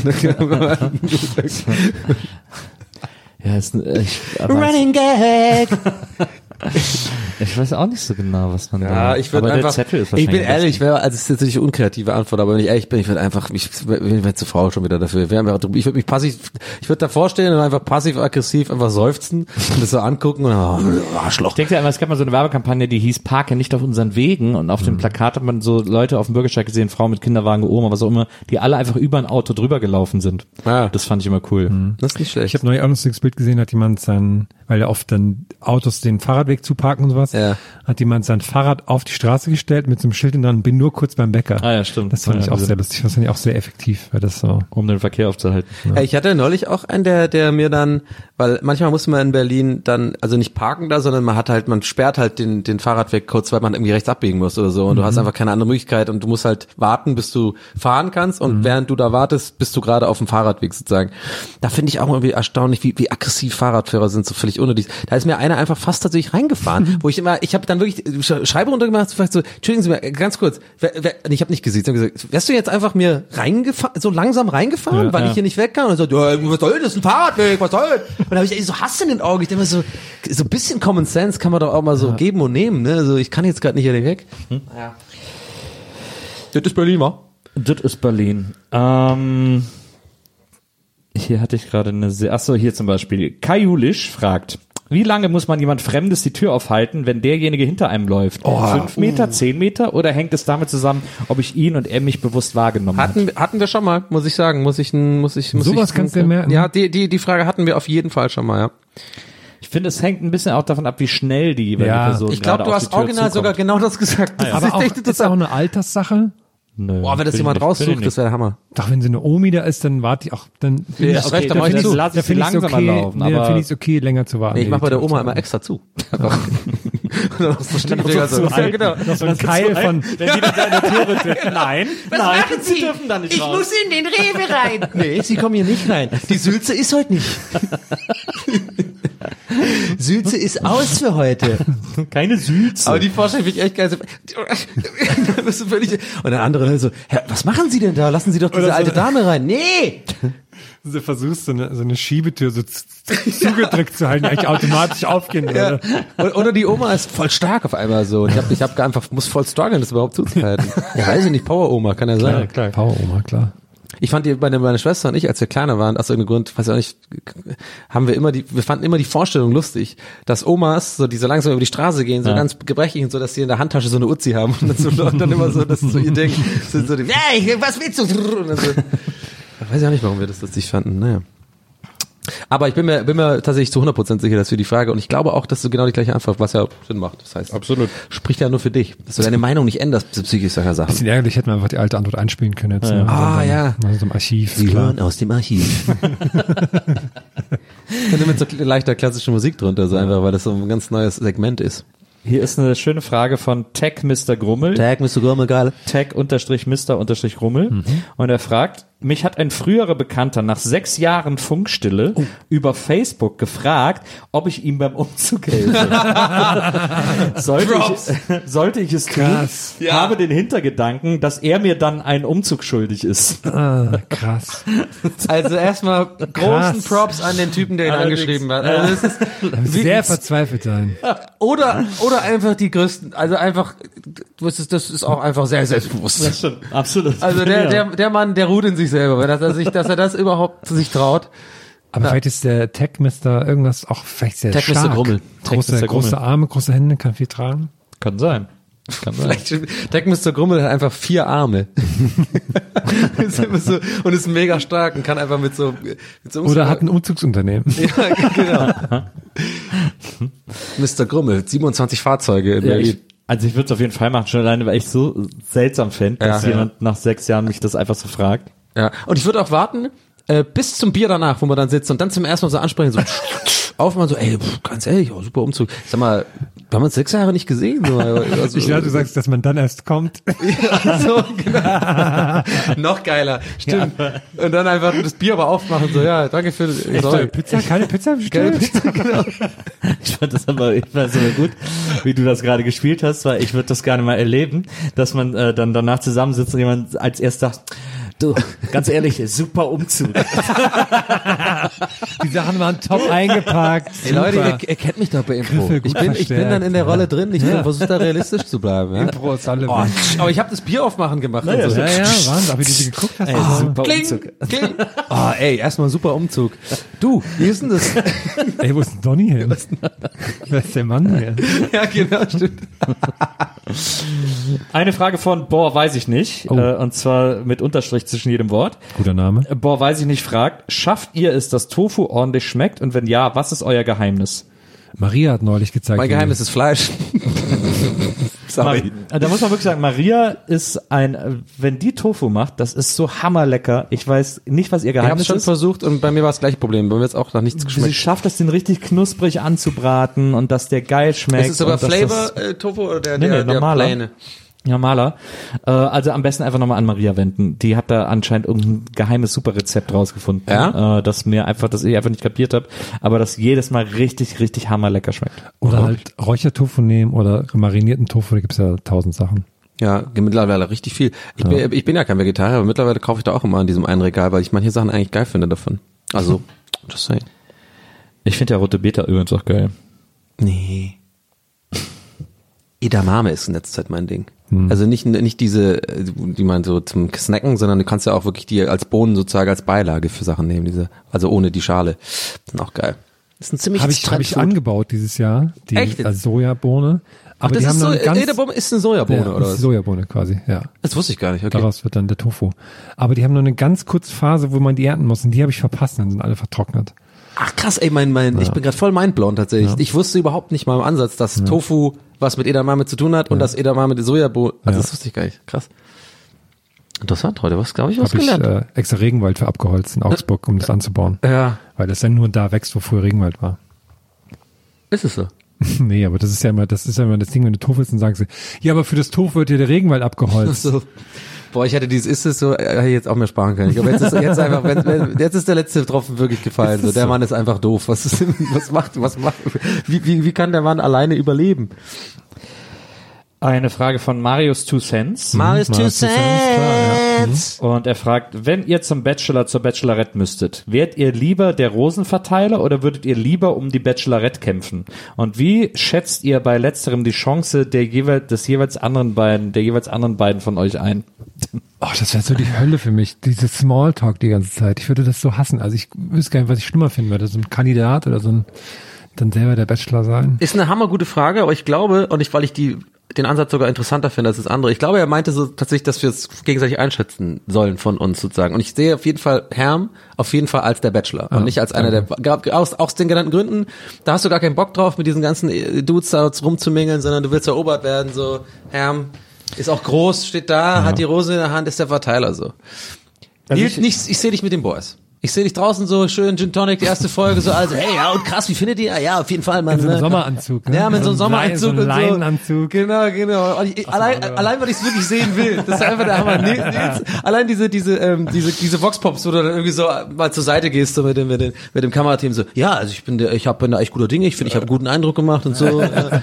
Ja, ist, äh, ich, aber Running Gag! ich weiß auch nicht so genau, was man da. Ja, ich würde aber einfach, der Zettel ist ich wahrscheinlich bin ehrlich, wäre, also es ist jetzt nicht eine unkreative Antwort, aber wenn ich ehrlich bin, ich würde einfach, ich bin zu faul schon wieder dafür. Wir haben ja, ich würde mich passiv, ich würde davor stehen und einfach passiv-aggressiv einfach seufzen und das so angucken und oh, Arschloch. Ich denke ja immer, es gab mal so eine Werbekampagne, die hieß Parke nicht auf unseren Wegen und auf dem Plakat hat man so Leute auf dem Bürgersteig gesehen, Frauen mit Kinderwagen, Oma, was auch immer, die alle einfach über ein Auto drüber gelaufen sind. Ja. Das fand ich immer cool. Das ist nicht schlecht. Ich habe neulich auch noch so ein Bild gesehen, hat jemand sein, weil ja oft dann Autos den Fahrradweg zuparken und sowas, Ja. hat jemand sein Fahrrad auf die Straße gestellt mit so einem Schild und dann bin nur kurz beim Bäcker. Ah ja, stimmt. Das fand Ja, ich auch diese- sehr lustig, das fand ich auch sehr effektiv, weil das so. Um den Verkehr aufzuhalten. Ey, ich hatte neulich auch einen, der, der mir dann, weil manchmal muss man in Berlin dann, also nicht parken da, sondern man hat halt, man sperrt halt den, den Fahrradweg kurz, weil man irgendwie rechts abbiegen muss oder so und du hast einfach keine andere Möglichkeit und du musst halt warten, bis du fahren kannst und während du da wartest, bist du gerade auf dem Fahrradweg sozusagen. Da finde ich auch irgendwie erstaunlich, wie, wie aggressiv Fahrradfahrer sind, so völlig unnötig. Da ist mir einer einfach fast tatsächlich reingefahren, wo ich immer, ich habe dann wirklich Sch- Schreibe runtergemacht, vielleicht so, entschuldigen Sie mir, ganz kurz, wer, wer, ich habe nicht gesehen, ich habe gesagt, wärst du jetzt einfach mir reingefahren, so langsam reingefahren, Ja, weil ja. ich hier nicht weg kann? Und so, ja, was soll das, ein Fahrradweg, was soll das? Und da habe ich ey, so Hass in den Augen, ich denke mir so, so ein bisschen Common Sense kann man doch auch mal so geben und nehmen, ne, so, ich kann jetzt gerade nicht hier weg. Hm? Ja. Das ist Berlin, wa? Das ist Berlin. Ähm, hier hatte ich gerade eine sehr, achso, hier zum Beispiel. Kai Julisch fragt, wie lange muss man jemand Fremdes die Tür aufhalten, wenn derjenige hinter einem läuft? Oh, Fünf Meter, uh. zehn Meter? Oder hängt es damit zusammen, ob ich ihn und er mich bewusst wahrgenommen hatten, hat? Hatten wir schon mal, muss ich sagen. Muss ich, muss ich, muss Sowas ich, kannst du merken. Ja, die, die, die Frage hatten wir auf jeden Fall schon mal, ja. Ich finde, es hängt ein bisschen auch davon ab, wie schnell die jeweilige Ja. Person Ich glaube, gerade du auf die hast Tür original zukommt. sogar genau das gesagt. Das Aber ist auch, echt ist auch eine Alterssache. Nö, Boah, wenn das bin jemand ich nicht, bin ich raussucht, das wäre der Hammer. Doch, wenn sie eine Omi da ist, dann warte ich auch, dann finde Ja, ich, okay, recht, da dann mach ich finde zu. ich, Lass da ich finde ich langsamer okay, laufen, nee, da aber- finde ich es okay, länger zu warten. Nee, ich mache bei der Die Oma Tür immer zu- extra zu. Einfach. Und dann noch so Stimmträger so. so Ja, halten. genau. Noch so ein Keil von, Wenn die dann deine Türe töten. Nein, nein, Sie dürfen da nicht raus. in den Rewe rein. Nee, Sie kommen hier nicht rein. Die Sülze ist heute nicht. Sülze ist aus für heute. Keine Sülze. Aber die Vorstellung finde ich echt geil. So, da bist du völlig, und der andere so, Herr, was machen Sie denn da? Lassen Sie doch diese Oder so- alte Dame rein. Nee! du versuchst so eine, so eine Schiebetür so z- zugedrückt zu halten, die eigentlich automatisch aufgehen Ja. würde. Oder, oder die Oma ist voll stark auf einmal so. Und ich habe ich hab einfach, muss voll strugglen, das überhaupt zuzuhalten. Ja, weiß ich nicht, Power-Oma, kann ja sein. Ja, klar. Power-Oma, klar. Ich fand die, meine, meine Schwester und ich, als wir kleiner waren, aus irgendeinem Grund, weiß ich auch nicht, haben wir immer die, wir fanden immer die Vorstellung lustig, dass Omas, so, die so langsam über die Straße gehen, so Ja. ganz gebrechlich und so, dass sie in der Handtasche so eine Uzi haben und dann, so, und dann immer so, das ist so ihr Ding, so, so die, hey, was willst du? Und dann so, ich weiß ja nicht, warum wir das lustig fanden, naja. Aber ich bin mir, bin mir tatsächlich zu hundert Prozent sicher, dass wir die Frage, und ich glaube auch, dass du genau die gleiche Antwort, was ja Sinn macht. Das heißt, Absolut. spricht ja nur für dich, dass du deine Meinung nicht änderst, psychisch solcher Sachen. Bisschen ärgerlich, hätten wir einfach die alte Antwort einspielen können jetzt. Ja. Ne? Ah, Dann- ja. Mal so im Archiv. Sie klar. hören aus dem Archiv. Und mit so leichter klassischer Musik drunter, so einfach, weil das so ein ganz neues Segment ist. Hier ist eine schöne Frage von Tech Mister Grummel. Tag, Mister Gurmel, geil. Tech unterstrich Mister unterstrich Grummel. Und er fragt, mich hat ein früherer Bekannter nach sechs Jahren Funkstille Oh. über Facebook gefragt, ob ich ihm beim Umzug helfe. sollte, ich, sollte ich es tun, Krass. habe den Hintergedanken, dass er mir dann einen Umzug schuldig ist. Ah, krass. Also erstmal großen Krass. Props an den Typen, der ihn Allerdings. angeschrieben hat. Also das ist, Sehr verzweifelt sein. oder, oder einfach die größten, also einfach, das ist, das ist auch einfach sehr selbstbewusst. Stimmt, absolut. Also der, der, der Mann, der ruht in sich selber, wenn er sich, dass er das überhaupt zu sich traut. Aber vielleicht ist der Tech-Mister irgendwas auch vielleicht sehr Tech Mister stark. Grummel. Große, Tech Mister große Grummel. Arme, große Hände, kann viel tragen. Kann sein. Kann sein. Vielleicht, Tech Mister Grummel hat einfach vier Arme. Ist immer so, und ist mega stark und kann einfach mit so, mit so Oder hat ein Umzugsunternehmen. Ja, genau. Mister Grummel, siebenundzwanzig Fahrzeuge in Ja, Berlin. ich, also ich würde es auf jeden Fall machen, schon alleine, weil ich so seltsam fände, dass Ja. jemand nach sechs Jahren mich das einfach so fragt. Ja. Und ich würde auch warten, äh, bis zum Bier danach, wo man dann sitzt und dann zum ersten Mal so ansprechen, so aufmachen, so, ey, pff, ganz ehrlich, oh, super Umzug. Sag mal, wir haben uns sechs Jahre nicht gesehen. So, also, Ich dachte, du sagst, dass man dann erst kommt. ja, so, genau. Noch geiler, stimmt. Und dann einfach das Bier aber aufmachen, so, ja, danke für Echte sorry. Pizza? Keine Pizza Geile bestellt? Pizza, genau. Ich fand das aber, ich fand das aber gut, wie du das gerade gespielt hast, weil ich würde das gerne mal erleben, dass man äh, dann danach zusammensitzt und jemand als erst sagt, du, ganz ehrlich, super Umzug. Die Sachen waren top eingepackt. Ey, Leute, Super. ihr, ihr kennt mich doch bei Impro. Griffe gut Ich bin, ich bin dann in der Rolle drin, ich ja. versuche da realistisch zu bleiben. Ja? Impro ist alle. Oh, aber ich habe das Bier aufmachen gemacht. Naja, und so. ja, ja, Wahnsinn, aber wie du sie geguckt hast. Ey, oh, super Kling, Umzug. kling. Oh, ey, erstmal super Umzug. Du, wie ist denn das? Ey, wo ist denn Donny hin? Wer ist der Mann hier? Ja, genau, stimmt. Eine Frage von, boah, weiß ich nicht, Oh. äh, und zwar mit Unterstrich zwischen jedem Wort. Guter Name. Äh, Boah, weiß ich nicht, fragt, schafft ihr es, dass Tofu ordentlich schmeckt? Und wenn ja, was ist euer Geheimnis? Maria hat neulich gezeigt. Mein wie- Geheimnis ist Fleisch. Sorry. Mar- da muss man wirklich sagen, Maria ist ein, äh, wenn die Tofu macht, das ist so hammerlecker. Ich weiß nicht, was ihr Ich habe Geheimnis schon ist. versucht und bei mir war das gleiche Problem. Bei mir ist auch noch nichts Sie geschmeckt. schafft es, den richtig knusprig anzubraten und dass der geil schmeckt. Ist es sogar und dass Flavor das- äh, Tofu oder der, Nee, der, nee, der normaler. Pläne? Ja, Maler. Äh, also am besten einfach nochmal an Maria wenden. Die hat da anscheinend irgendein geheimes Superrezept rausgefunden, Ja? äh, das mir einfach, das ich einfach nicht kapiert habe, aber das jedes Mal richtig, richtig hammerlecker schmeckt. Oder halt Räuchertofu nehmen oder marinierten Tofu, da gibt's ja tausend Sachen. Ja, mittlerweile richtig viel. Ich, Ja. bin, ich bin ja kein Vegetarier, aber mittlerweile kaufe ich da auch immer an diesem einen Regal, weil ich manche Sachen eigentlich geil finde davon. Also, just saying. Ich finde ja rote Beta übrigens auch geil. Nee. Edamame ist in letzter Zeit mein Ding. Hm. Also nicht nicht diese, die man so zum Snacken, sondern du kannst ja auch wirklich die als Bohnen sozusagen als Beilage für Sachen nehmen, diese, also ohne die Schale. Das ist auch geil. Das ist ein ziemlich Habe ich, hab ich angebaut dieses Jahr, die Echt? Also Sojabohne. Aber das die ist haben so, noch eine ganz, Edamame ist eine Sojabohne, ja, oder ist was? Sojabohne quasi, ja. Das wusste ich gar nicht, okay. Daraus wird dann der Tofu. Aber die haben nur eine ganz kurze Phase, wo man die ernten muss und die habe ich verpasst, dann sind alle vertrocknet. Ach krass, ey, mein, mein, Ja. ich bin gerade voll mindblown tatsächlich. Ja. Ich wusste überhaupt nicht mal im Ansatz, dass Ja. Tofu was mit Edamame zu tun hat und Ja. dass Edamame die Sojabohne, also Ja. das wusste ich gar nicht. Krass. Interessant heute, was glaube ich, was Habe ich gelernt. äh, extra Regenwald für abgeholzt in Augsburg, um das anzubauen. Ja, Weil das dann nur da wächst, wo früher Regenwald war. ist es so. Nee, aber das ist ja immer, das ist ja immer das Ding, wenn du Tofu isst, dann sagst du, ja, aber für das Tofu wird hier der Regenwald abgeholzt. So. Boah, ich hätte dieses ist es so, äh, hätte ich jetzt auch mehr sparen können. Ich glaube, jetzt ist jetzt einfach, wenn, wenn, jetzt ist der letzte Tropfen wirklich gefallen. So, der Mann ist einfach doof. Was ist, was macht, was macht, wie, wie, wie kann der Mann alleine überleben? Eine Frage von Marius Two Cents. Marius Two Cents, klar, ja. Und er fragt, wenn ihr zum Bachelor, zur Bachelorette müsstet, wärt ihr lieber der Rosenverteiler oder würdet ihr lieber um die Bachelorette kämpfen? Und wie schätzt ihr bei letzterem die Chance der jeweils, des jeweils anderen beiden, der jeweils anderen beiden von euch ein? Oh, das wäre so die Hölle für mich, dieses Smalltalk die ganze Zeit. Ich würde das so hassen. Also ich wüsste gar nicht, was ich schlimmer finden würde. So ein Kandidat oder so ein, dann selber der Bachelor sein. Ist eine hammergute Frage, aber ich glaube, und ich, weil ich die, den Ansatz sogar interessanter finde als das andere. Ich glaube, er meinte so tatsächlich, dass wir es gegenseitig einschätzen sollen von uns sozusagen. Und ich sehe auf jeden Fall Herm auf jeden Fall als der Bachelor und Ja, nicht als einer danke. der, aus, aus den genannten Gründen, da hast du gar keinen Bock drauf, mit diesen ganzen Dudes da rumzumingeln, sondern du willst erobert werden, so. Herm ist auch groß, steht da, Ja. hat die Rose in der Hand, ist der Verteiler, so. Also Nils, ich- nicht, ich sehe dich mit den Boys. Ich sehe dich draußen so schön Gin Tonic, die erste Folge, so also, hey, ja, und krass, wie findet ihr? Ja, auf jeden Fall, Mann. In so einem ne? Sommeranzug, ne? Ja, mit so einem So ein Lein- Sommeranzug so ein und so. Leinenanzug. Genau, genau. Und ich, allein, allein, weil ich es wirklich sehen will. Das ist einfach der Hammer. Nils, Nils, allein diese, diese, ähm, diese, diese Vox-Pops, wo du dann irgendwie so mal zur Seite gehst, so mit dem, mit dem, mit dem Kamerateam, so, ja, also ich bin der, ich hab, bin da echt guter Dinge, ich finde, ich habe einen guten Eindruck gemacht und so. äh.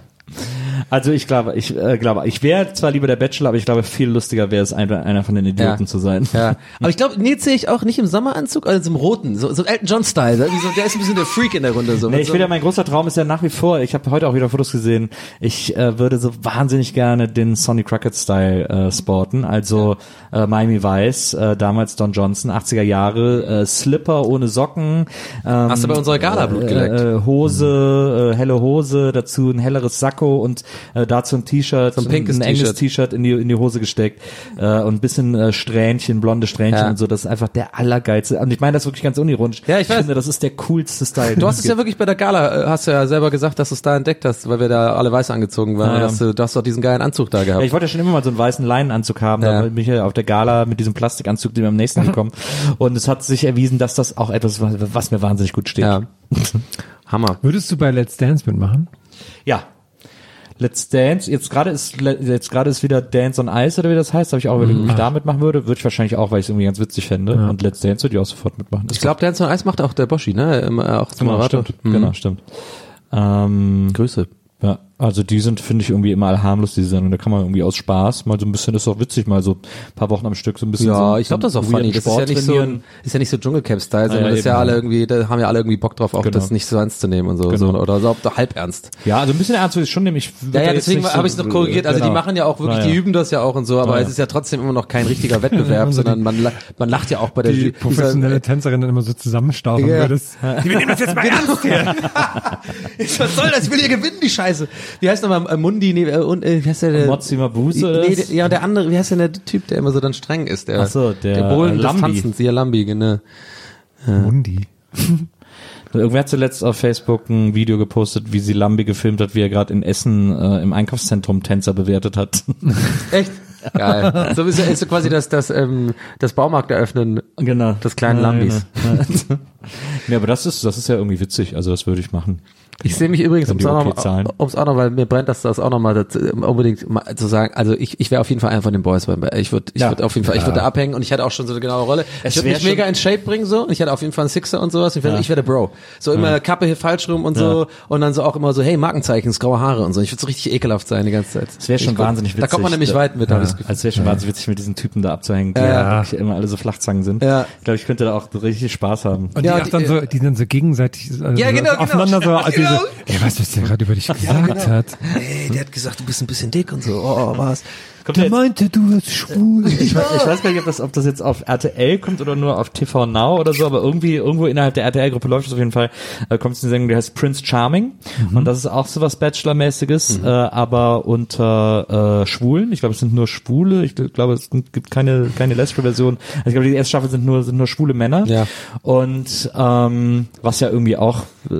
Also ich glaube, ich äh, glaube, ich wäre zwar lieber der Bachelor, aber ich glaube, viel lustiger wäre es, einer, einer von den Idioten Ja. zu sein. Ja. Aber ich glaube, Nils sehe ich auch nicht im Sommeranzug, also im roten, so, so Elton John-Style. So, der ist ein bisschen der Freak in der Runde, so. Nee, Mit ich so will ja, mein großer Traum ist ja nach wie vor, ich habe heute auch wieder Fotos gesehen, ich äh, würde so wahnsinnig gerne den Sonny Crockett-Style äh, sporten, also äh, Miami Vice, äh, damals Don Johnson, achtziger Jahre, äh, Slipper ohne Socken. Ähm, Hast du bei unserer Gala Blut geleckt? Äh, äh, Hose, äh, helle Hose, dazu ein helleres Sakko und äh, dazu ein T-Shirt, So ein pinkes enges T-Shirt. T-Shirt in die, in die Hose gesteckt äh, und ein bisschen äh, Strähnchen, blonde Strähnchen Ja. und so, das ist einfach der allergeilste. Und ich meine das wirklich ganz unironisch. Ja, ich weiß. finde, das ist der coolste Style. Du hast es ja wirklich bei der Gala, äh, hast du ja selber gesagt, dass du es da entdeckt hast, weil wir da alle weiß angezogen waren. Ja, und ja. Dass du, du hast doch diesen geilen Anzug da Ja, gehabt. ich wollte ja schon immer mal so einen weißen Leinenanzug haben, Ja. da bin ich ja auf der Gala mit diesem Plastikanzug, dem am nächsten gekommen. Und es hat sich erwiesen, dass das auch etwas, was, was mir wahnsinnig gut steht. Ja. Hammer. Würdest du bei Let's Dance mitmachen? Ja. Let's Dance, jetzt gerade ist jetzt gerade ist wieder Dance on Ice oder wie das heißt, habe ich auch überlegt, ob ich da mitmachen würde, würde ich wahrscheinlich auch, weil ich es irgendwie ganz witzig fände. Ja. Und Let's Dance würde ich auch sofort mitmachen. Ich glaube, Dance on Ice macht auch der Boschi, ne? Ähm, äh, auch zum genau, Moderator. stimmt. Mhm. Genau, stimmt. Ähm, Grüße. Ja, also die sind, finde ich, irgendwie immer alle harmlos, diese Sendung. Da kann man irgendwie aus Spaß mal so ein bisschen, ist auch witzig, mal so ein paar Wochen am Stück so ein bisschen Ja, so, ich glaube, das ist auch so funny. weirden Das ist ja Sport nicht so, trainieren. ist ja nicht so Dschungelcamp-Style, sondern ja, das ist ja eben, alle ja. irgendwie, da haben ja alle irgendwie Bock drauf, auch Genau. das nicht so ernst zu nehmen und so, Genau. so oder so halb ernst. Ja, also ein bisschen ernst würde ich schon nehmen. Ich Ja, ja, deswegen habe ich es noch korrigiert. Also die genau. machen ja auch wirklich, Naja. die üben das ja auch und so, aber Naja. es ist ja trotzdem immer noch kein richtiger Wettbewerb, Also die- sondern man, la- man lacht ja auch bei der Die dieser- professionelle Tänzerin dann immer so zusammenstauchen Ja. würdest. Wir nehmen das jetzt mal ernst hier. Was soll das? Ich will hier gewinnen, die Scheiße. Wie heißt nochmal äh, Mundi, nee, äh, und, äh, wie heißt der? der Mozzi Mabuse nee, oder der, ja, der andere, wie heißt denn der Typ, der immer so dann streng ist? Der, Ach so, der, der Bohlen äh, des Lambi. Tanzens, ja, Lambi, genau. Mundi. Irgendwer hat zuletzt auf Facebook ein Video gepostet, wie sie Lambi gefilmt hat, wie er gerade in Essen äh, im Einkaufszentrum Tänzer bewertet hat. Echt? Geil. So ist, ist so quasi das, das, ähm, das Baumarkt eröffnen. Genau. Das kleine Ja, Lambis. genau. Ja, aber das ist, das ist ja irgendwie witzig. Also das würde ich machen. Ich sehe mich übrigens, Wenn ums die auch, okay noch, zahlen. ums auch noch, weil mir brennt das, das auch noch mal dazu, unbedingt mal zu sagen, also ich, ich wäre auf jeden Fall einer von den Boys, beim, ich würde, ich Ja. würde auf jeden Fall, ich würde da abhängen und ich hätte auch schon so eine genaue Rolle. Es Ich würde wär mich schon- mega in Shape bringen so, und ich hätte auf jeden Fall einen Sixer und sowas, ich wäre, Ja. ich wäre der Bro. So immer Kappe hier falsch rum und so, und dann so auch immer so, hey, Markenzeichen, das graue Haare und so. Ich würde so richtig ekelhaft sein die ganze Zeit. Das wäre schon Ich glaub, wahnsinnig witzig. Da kommt man nämlich Da- weit mit, habe ich das Gefühl. Also es wäre schon wahnsinnig witzig, mit diesen Typen da abzuhängen, die Ja. ja. wirklich immer alle so Flachzangen sind. Ja. Ich glaube, ich könnte da auch richtig Spaß haben. Und Ja, die, auch dann die- so, die dann so gegenseitig äh, Ja, so genau, aufeinander genau. so, also Genau. so, Ey, weißt du, was der gerade über dich gesagt ja, genau. hat? Ey, der hat gesagt, du bist ein bisschen dick und so. Oh, was? Kommt der meinte, du wirst schwul. Ich weiß, ich weiß gar nicht, ob das, ob das jetzt auf R T L kommt oder nur auf T V Now oder so, aber irgendwie, irgendwo innerhalb der R T L-Gruppe läuft es auf jeden Fall, äh, kommt es eine Sendung, die heißt Prince Charming. Mhm. Und das ist auch so was Bachelor-mäßiges, mhm. äh, aber unter, äh, Schwulen. Ich glaube, es sind nur Schwule. Ich glaube, es gibt keine, keine lesbische Version. Also ich glaube, die erste Staffel sind nur, sind nur schwule Männer. Ja. Und, ähm, was ja irgendwie auch,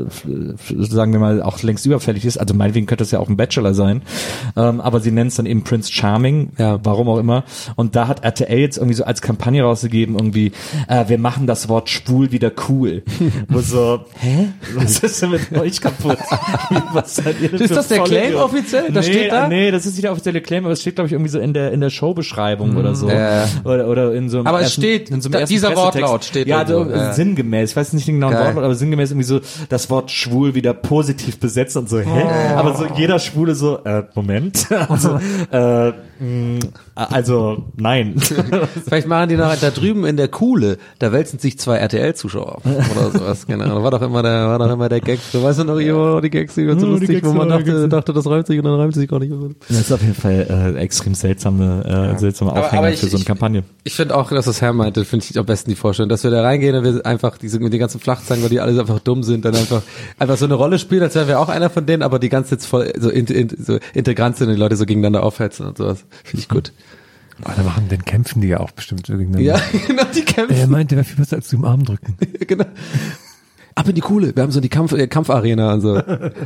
äh, sagen wir mal, auch längst überfällig ist. Also meinetwegen könnte es ja auch ein Bachelor sein. Ähm, aber sie nennen es dann eben Prince Charming. Ja, warum auch immer. Und da hat R T L jetzt irgendwie so als Kampagne rausgegeben, irgendwie, äh, wir machen das Wort schwul wieder cool. Wo so, hä? Was ist denn mit euch kaputt? Was seid ihr denn ist das der Claim offiziell? Das nee, steht da? Nee, das ist nicht der offizielle Claim, aber es steht, glaube ich, irgendwie so in der, in der Showbeschreibung mhm. oder so. Äh. Oder, oder in so einem aber es ersten, steht, in so einem da, dieser Wortlaut steht ja, so, äh. sinngemäß. Ich weiß nicht den genauen Wortlaut, aber sinngemäß irgendwie so, das Wort schwul wieder positiv besetzt und so, hä? Oh. Aber so jeder Schwule so, äh, Moment. Also, äh, mh, Also, nein. Vielleicht machen die noch da drüben in der Kuhle, da wälzen sich zwei R T L-Zuschauer auf oder sowas. Genau. Da war doch immer der, war doch immer der Gag. Du weißt noch, oh, die Gags, die waren so lustig, wo man dachte, dachte, das reimt sich und dann reimt sich gar nicht. Das ist auf jeden Fall äh, extrem seltsame, äh, ja. seltsame Aufhänger aber, aber ich, für so eine Kampagne. Ich, ich finde auch, dass das Herr meinte, finde ich am besten die Vorstellung, dass wir da reingehen und wir einfach diese, mit den ganzen Flachzangen, weil die alle einfach dumm sind, dann einfach, einfach so eine Rolle spielen, als wären wir auch einer von denen, aber die ganze jetzt voll so, in, in, so integrant sind und die Leute so gegeneinander aufhetzen und sowas. Finde ich gut. Oh, dann machen, dann kämpfen die ja auch bestimmt irgendwie. Ja, genau, die kämpfen. Er meinte, wäre viel besser als du im Arm drücken. Genau. Ab in die Kuhle. Wir haben so die Kampf, äh, Kampfarena und so.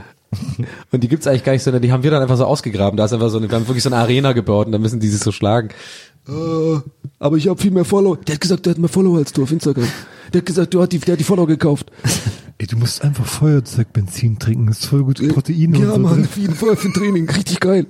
Und die gibt's eigentlich gar nicht, sondern die haben wir dann einfach so ausgegraben. Da ist einfach so eine, wir haben wirklich so eine Arena gebaut und dann müssen die sich so schlagen. Uh, aber ich habe viel mehr Follower. Der hat gesagt, der hat mehr Follower als du auf Instagram. Der hat gesagt, du hast die, der hat die Follower gekauft. Ey, du musst einfach Feuerzeugbenzin trinken. Das ist voll gut Proteine. Ja, und so. Mann, auf jeden Fall für ein Training. Richtig geil.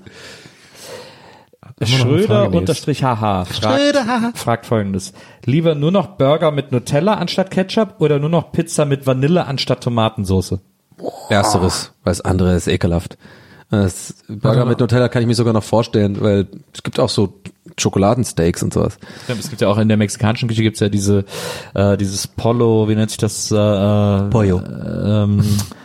Schröder unterstrich haha fragt, fragt folgendes. Lieber nur noch Burger mit Nutella anstatt Ketchup oder nur noch Pizza mit Vanille anstatt Tomatensauce? Ersteres, weil das andere ist ekelhaft. Das Burger mit Nutella kann ich mir sogar noch vorstellen, weil es gibt auch so Schokoladensteaks und sowas. Es gibt ja auch in der mexikanischen Küche gibt's ja diese äh, dieses Polo, wie nennt sich das? Äh, Pollo. Ähm,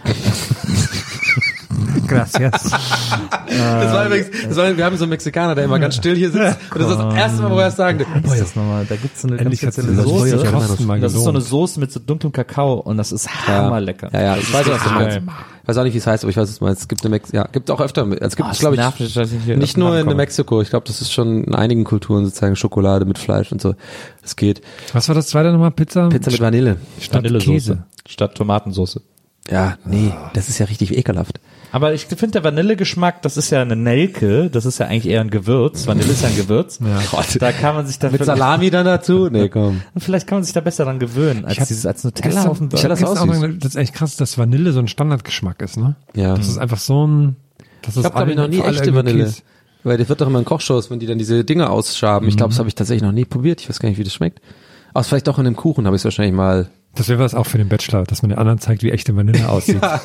Gracias. Das war übrigens, das war, wir haben so einen Mexikaner, der immer ganz still hier sitzt und das ist das erste Mal, wo er es sagen darf. Das nochmal, da gibt's so eine ganz spezielle Soße. Das ist so eine Soße mit so dunklem Kakao und das ist hammerlecker. Ja, ja, ich weiß auch, was du meinst. Ich weiß auch nicht, wie es heißt, aber ich weiß, was du meinst. Es gibt eine Mex ja, gibt auch öfter, es gibt, oh, glaube ich, ich nicht nur in Mexiko. Ich glaube, das ist schon in einigen Kulturen sozusagen Schokolade mit Fleisch und so. Es geht. Was war das zweite nochmal? Pizza? Pizza mit Vanille. Statt Käse. Statt Tomatensauce. Ja, nee, das ist ja richtig ekelhaft. Aber ich finde, der Vanillegeschmack, das ist ja eine Nelke, das ist ja eigentlich eher ein Gewürz. Vanille ist ja ein Gewürz. Ja. Gott, da kann man sich da mit Salami dann dazu? Nee, komm. Und vielleicht kann man sich da besser dran gewöhnen, als dieses als Nutella gestern, auf dem Burger. Ich das, auch sagen, das ist echt krass, dass Vanille so ein Standardgeschmack ist, ne? Ja. Das ist einfach so ein, das ist ich habe noch nie echte Vanille. Kies. Weil das wird doch immer in Kochshows, wenn die dann diese Dinge ausschaben. Mhm. Ich glaube, das habe ich tatsächlich noch nie probiert. Ich weiß gar nicht, wie das schmeckt. Aber vielleicht auch in einem Kuchen habe ich es wahrscheinlich mal. Das wäre was auch für den Bachelor, dass man den anderen zeigt, wie echte Vanille aussieht. Ja.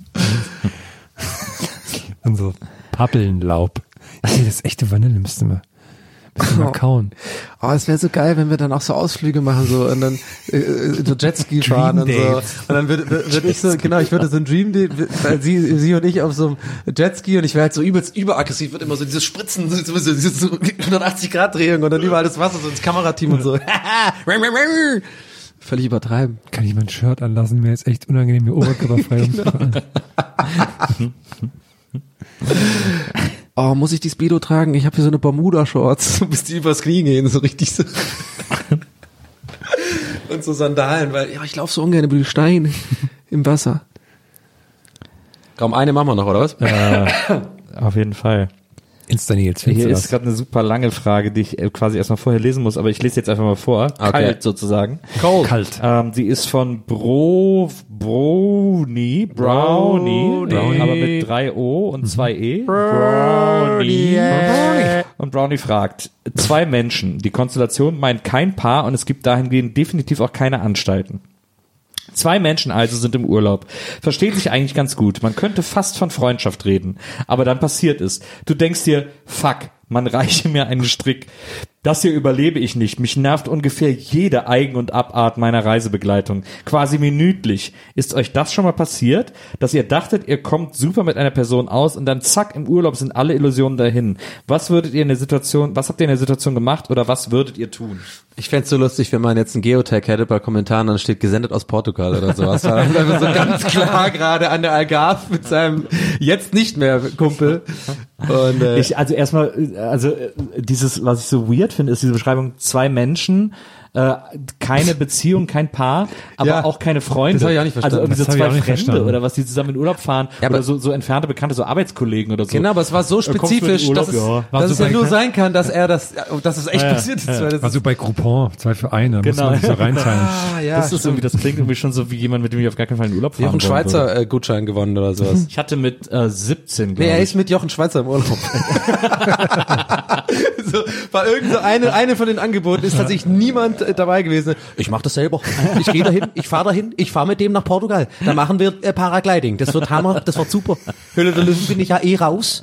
Und so Pappelnlaub. Ich sehe, das echte Vanille müsste man, müsste man kauen. Oh, es wäre so geil, wenn wir dann auch so Ausflüge machen so und dann äh, so Jetski fahren und so. Und dann würde würd, würd ich so, genau, ich würde so ein Dream Date, weil sie, sie und ich auf so einem Jetski und ich wäre halt so übelst überaggressiv, wird immer so diese Spritzen, so, so, so, so hundertachtzig Grad Drehung und dann überall das Wasser so ins Kamerateam und so. Völlig übertreiben. Kann ich mein Shirt anlassen? Mir ist echt unangenehm, mir oberkörperfrei umzufahren. Oh, muss ich die Speedo tragen? Ich habe hier so eine Bermuda-Shorts, bis die übers Knie gehen, so richtig so. Und so Sandalen, weil ja, ich laufe so ungern über die Steine im Wasser. Kaum eine machen wir noch, oder was? Äh, auf jeden Fall. Insta-Nils, hier ist gerade eine super lange Frage, die ich quasi erstmal vorher lesen muss, aber ich lese jetzt einfach mal vor. Okay. Kalt sozusagen. Cold. Kalt. Ähm, die ist von Bro, Brownie, Brownie, Brownie, aber mit drei O und zwei E. Brownie. Brownie. Und Brownie fragt, zwei Menschen, die Konstellation meint kein Paar und es gibt dahingehend definitiv auch keine Anstalten. Zwei Menschen also sind im Urlaub. Verstehen sich eigentlich ganz gut. Man könnte fast von Freundschaft reden. Aber dann passiert es. Du denkst dir, fuck, man reiche mir einen Strick. Das hier überlebe ich nicht. Mich nervt ungefähr jede Eigen- und Abart meiner Reisebegleitung. Quasi minütlich. Ist euch das schon mal passiert, dass ihr dachtet, ihr kommt super mit einer Person aus und dann zack, im Urlaub sind alle Illusionen dahin? Was würdet ihr in der Situation, was habt ihr in der Situation gemacht oder was würdet ihr tun? Ich fänd's so lustig, wenn man jetzt einen Geotag hätte bei Kommentaren, dann steht gesendet aus Portugal oder sowas. Da ist einfach so ganz klar gerade an der Algarve mit seinem jetzt nicht mehr Kumpel. Und, äh, ich, also erstmal, also dieses, was ich so weird finde, ist diese Beschreibung, zwei Menschen, äh, keine Beziehung, kein Paar, aber Ja, auch keine Freunde. das hab ich auch nicht verstanden. Also irgendwie so Das hab ich zwei auch nicht Fremde verstanden. oder was, die zusammen in Urlaub fahren Ja, aber- oder so, so entfernte Bekannte, so Arbeitskollegen oder so. Genau, aber es war so kommst du mit spezifisch, Urlaub? dass es, Ja. War dass so es ja bei- nur sein kann, dass er das, dass es echt Ja, passiert ist. Weil das Also bei Groupon, zwei für eine, muss Genau. man nicht so reinteilen. ah, ja, das ist irgendwie, das klingt irgendwie schon so wie jemand, mit dem ich auf gar keinen Fall in Urlaub fahren Jochen wollen würde. Schweizer äh, Gutschein gewonnen oder sowas. Ich hatte mit äh, siebzehn, glaube Nee, er ich. ist mit Jochen Schweizer im Urlaub. so, war irgend so eine, eine von den Angeboten ist tatsächlich niemand äh, dabei gewesen. Ich mach das selber. Ich gehe dahin, ich fahre dahin, ich fahre mit dem nach Portugal. Da machen wir äh, Paragliding. Das wird Hammer, das wird super. Höhle der Löwen bin ich ja eh raus.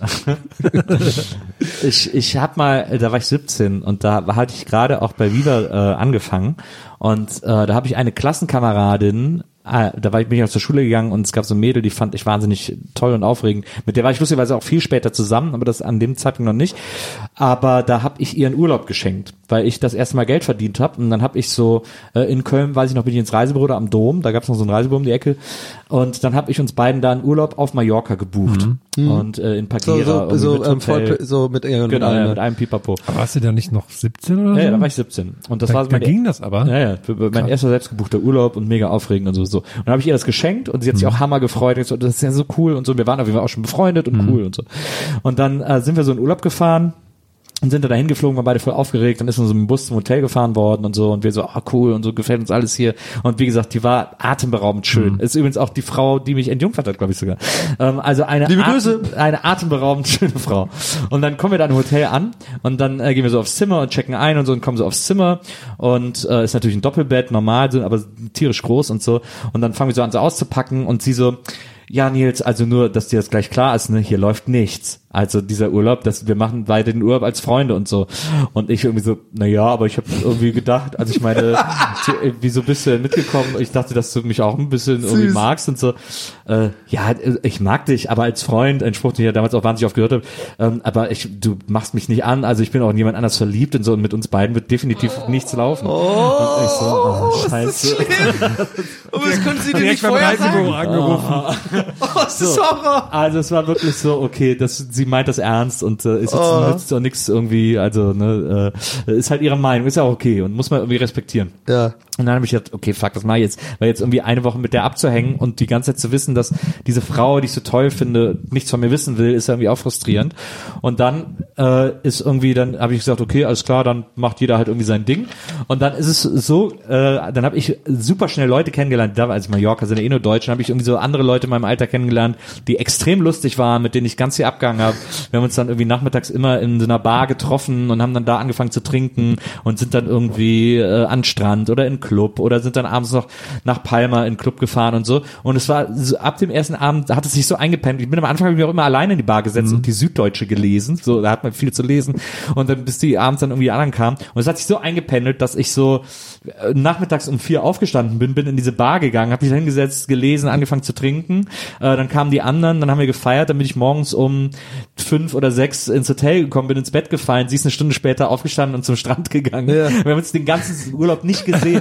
Ich, ich hab mal, da war ich siebzehn und da hatte ich gerade auch bei Viva äh, angefangen und äh, da habe ich eine Klassenkameradin, äh, da war ich, bin ich aus der Schule gegangen und es gab so ein Mädel, die fand ich wahnsinnig toll und aufregend. Mit der war ich lustigerweise auch viel später zusammen, aber das an dem Zeitpunkt noch nicht. Aber da habe ich ihr einen Urlaub geschenkt, weil ich das erste Mal Geld verdient habe und dann habe ich so äh, in Köln, weiß ich noch, bin ich ins Reisebüro da am Dom, da gab es noch so ein Reisebüro um die Ecke und dann habe ich uns beiden da einen Urlaub auf Mallorca gebucht Mhm. und äh, in So, Pagera so, so, mit ähm, Hotel. voll, so mit, ja, Genau, mit ja, allem. mit einem Pipapo. Aber warst du da nicht noch siebzehn oder so? Ja, ja, da war ich siebzehn. Und das Da- war so da mein, ging das aber? Ja, ja, für- mein erster selbstgebuchter Urlaub und mega aufregend und so. so. Und dann habe ich ihr das geschenkt und sie hat sich auch hammer gefreut. Ich so, das ist ja so cool und so. Wir waren auf jeden Fall auch schon befreundet und cool und so. Und dann äh, sind wir so in Urlaub gefahren. Und sind da dahin geflogen, waren beide voll aufgeregt, dann ist man so mit dem Bus zum Hotel gefahren worden und so und wir so, ah cool und so, gefällt uns alles hier. Und wie gesagt, die war atemberaubend schön. Mhm. Ist übrigens auch die Frau, die mich entjungfert hat, glaube ich sogar. Ähm, also eine, Liebe Atem- Grüße. eine atemberaubend schöne Frau. Und dann kommen wir da im Hotel an und dann äh, gehen wir so aufs Zimmer und checken ein und so und kommen so aufs Zimmer und äh, ist natürlich ein Doppelbett, normal, so, aber tierisch groß und so. Und dann fangen wir so an, so auszupacken und sie so, ja Nils, also nur, dass dir das gleich klar ist, ne, hier läuft nichts. Also dieser Urlaub, das, wir machen beide den Urlaub als Freunde und so. Und ich irgendwie so, na ja, aber ich habe irgendwie gedacht, also ich meine, wieso bist du denn mitgekommen? Ich dachte, dass du mich auch ein bisschen irgendwie magst und so. Äh, ja, ich mag dich, aber als Freund, ein Spruch, den ich ja damals auch wahnsinnig oft gehört habe, ähm, aber ich, du machst mich nicht an, also ich bin auch in jemand anders verliebt und so und mit uns beiden wird definitiv nichts laufen. Oh, und ich so, oh, scheiße. Und das konnten sie dir Direkt nicht beim vorher Reisebüro sagen. angerufen. Oh, das ist Horror. Also es war wirklich so, okay, das, sie meint das ernst und äh, ist jetzt Oh. nützt auch nichts irgendwie, also ne, äh, ist halt ihre Meinung, ist ja auch okay und muss man irgendwie respektieren. Ja. Und dann habe ich gedacht, okay, fuck, was mach ich jetzt? Weil jetzt irgendwie eine Woche mit der abzuhängen und die ganze Zeit zu wissen, dass diese Frau, die ich so toll finde, nichts von mir wissen will, ist irgendwie auch frustrierend. Und dann äh, ist irgendwie, dann habe ich gesagt, okay, alles klar, dann macht jeder halt irgendwie sein Ding. Und dann ist es so, äh, dann habe ich super schnell Leute kennengelernt, da als Mallorca sind ja eh nur Deutsche, dann habe ich irgendwie so andere Leute in meinem Alter kennengelernt, die extrem lustig waren, mit denen ich ganz viel abgehangen habe. Wir haben uns dann irgendwie nachmittags immer in so einer Bar getroffen und haben dann da angefangen zu trinken und sind dann irgendwie äh, an den Strand oder in den Club oder sind dann abends noch nach Palma in den Club gefahren und so. Und es war so, ab dem ersten Abend hat es sich so eingepennt. Ich bin am Anfang hab ich mich auch immer alleine in die Bar gesetzt und die Süddeutsche gelesen. So, da hat man viel zu lesen. Und dann bis die abends dann irgendwie anderen kamen. Und es hat sich so eingependelt, dass ich so äh, nachmittags um vier aufgestanden bin, bin in diese Bar gegangen, habe mich da hingesetzt, gelesen, angefangen zu trinken. Äh, dann kamen die anderen, dann haben wir gefeiert, dann bin ich morgens um fünf oder sechs ins Hotel gekommen, bin ins Bett gefallen, sie ist eine Stunde später aufgestanden und zum Strand gegangen. Ja. Wir haben uns den ganzen Urlaub nicht gesehen.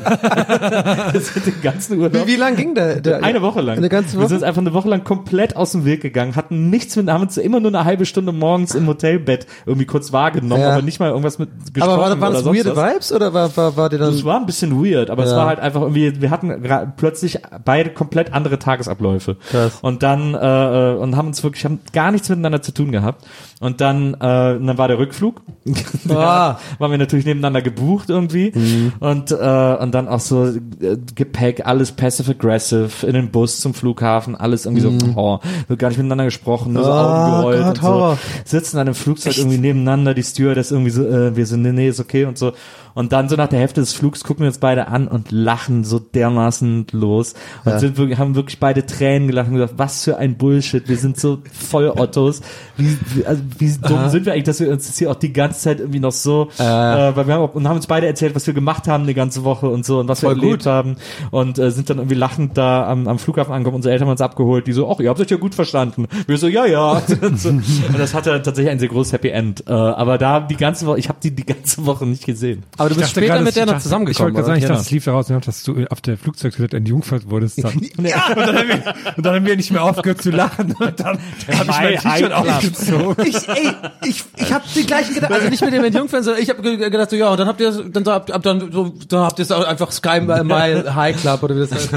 Das hat den ganzen Urlaub. Wie, wie lang ging der? der Eine Woche lang. Eine ganze Wir Woche? sind uns einfach eine Woche lang komplett aus dem Weg gegangen, hatten nichts mit, haben uns immer nur eine halbe Stunde morgens im Hotelbett irgendwie kurz wahrgenommen, Ja. aber nicht mal irgendwas mit gesprochen Aber war, waren oder das sonst weirde was. Vibes oder war, war, war der dann? Das war ein bisschen weird, aber es Ja. war halt einfach irgendwie, wir hatten gra- plötzlich beide komplett andere Tagesabläufe. Krass. Und dann, äh, und haben uns wirklich, haben gar nichts miteinander zu tun gehabt. Und dann, äh, und dann war der Rückflug. Ah. Waren wir natürlich nebeneinander gebucht irgendwie. Mhm. Und, äh, und dann auch so äh, Gepäck, alles passive-aggressive, in den Bus zum Flughafen, alles irgendwie so, oh, wir gar nicht miteinander gesprochen, nur so Oh, Augen gerollt Gott, und so. Horror. Sitzen an einem Flugzeug irgendwie nebeneinander, die Stewardess irgendwie so, äh, wir so, nee, nee, ist okay und so. Und dann so nach der Hälfte des Flugs gucken wir uns beide an und lachen so dermaßen los. Und Ja. sind wirklich, haben wirklich beide Tränen gelacht und gesagt, was für ein Bullshit. Wir sind so voll Ottos. Wie, wie, also wie dumm Aha. sind wir eigentlich, dass wir uns das hier auch die ganze Zeit irgendwie noch so, Äh. äh, weil wir haben, auch- und haben uns beide erzählt, was wir gemacht haben die ganze Woche und so und was Voll wir erlebt gut. haben und äh, sind dann irgendwie lachend da am, am Flughafen angekommen. Unsere Eltern haben uns abgeholt, die so, ach, ihr habt euch ja gut verstanden. Wir so, ja, ja. und, so. Und das hatte tatsächlich ein sehr großes Happy End. Äh, aber da die ganze Woche, ich habe die die ganze Woche nicht gesehen. Aber du bist dachte später gerade, mit der ich noch dachte- zusammengekommen, Ich wollte gerade sagen, ich oder? dachte, es lief daraus, dass du auf der Flugzeugtoilette entjungfert wurdest. Dann. Ja. Und, dann haben wir, und dann haben wir nicht mehr aufgehört zu lachen. Und dann habe ich mein Mai- T-Shirt High Club. ausgezogen. Ich, ey, ich, ich habe den gleichen gedacht, also nicht mit dem Entjungfern, sondern ich habe gedacht, so, ja, und dann habt ihr, dann, dann, dann, so, dann habt ihr es auch einfach Sky Mile High Club oder wie das heißt.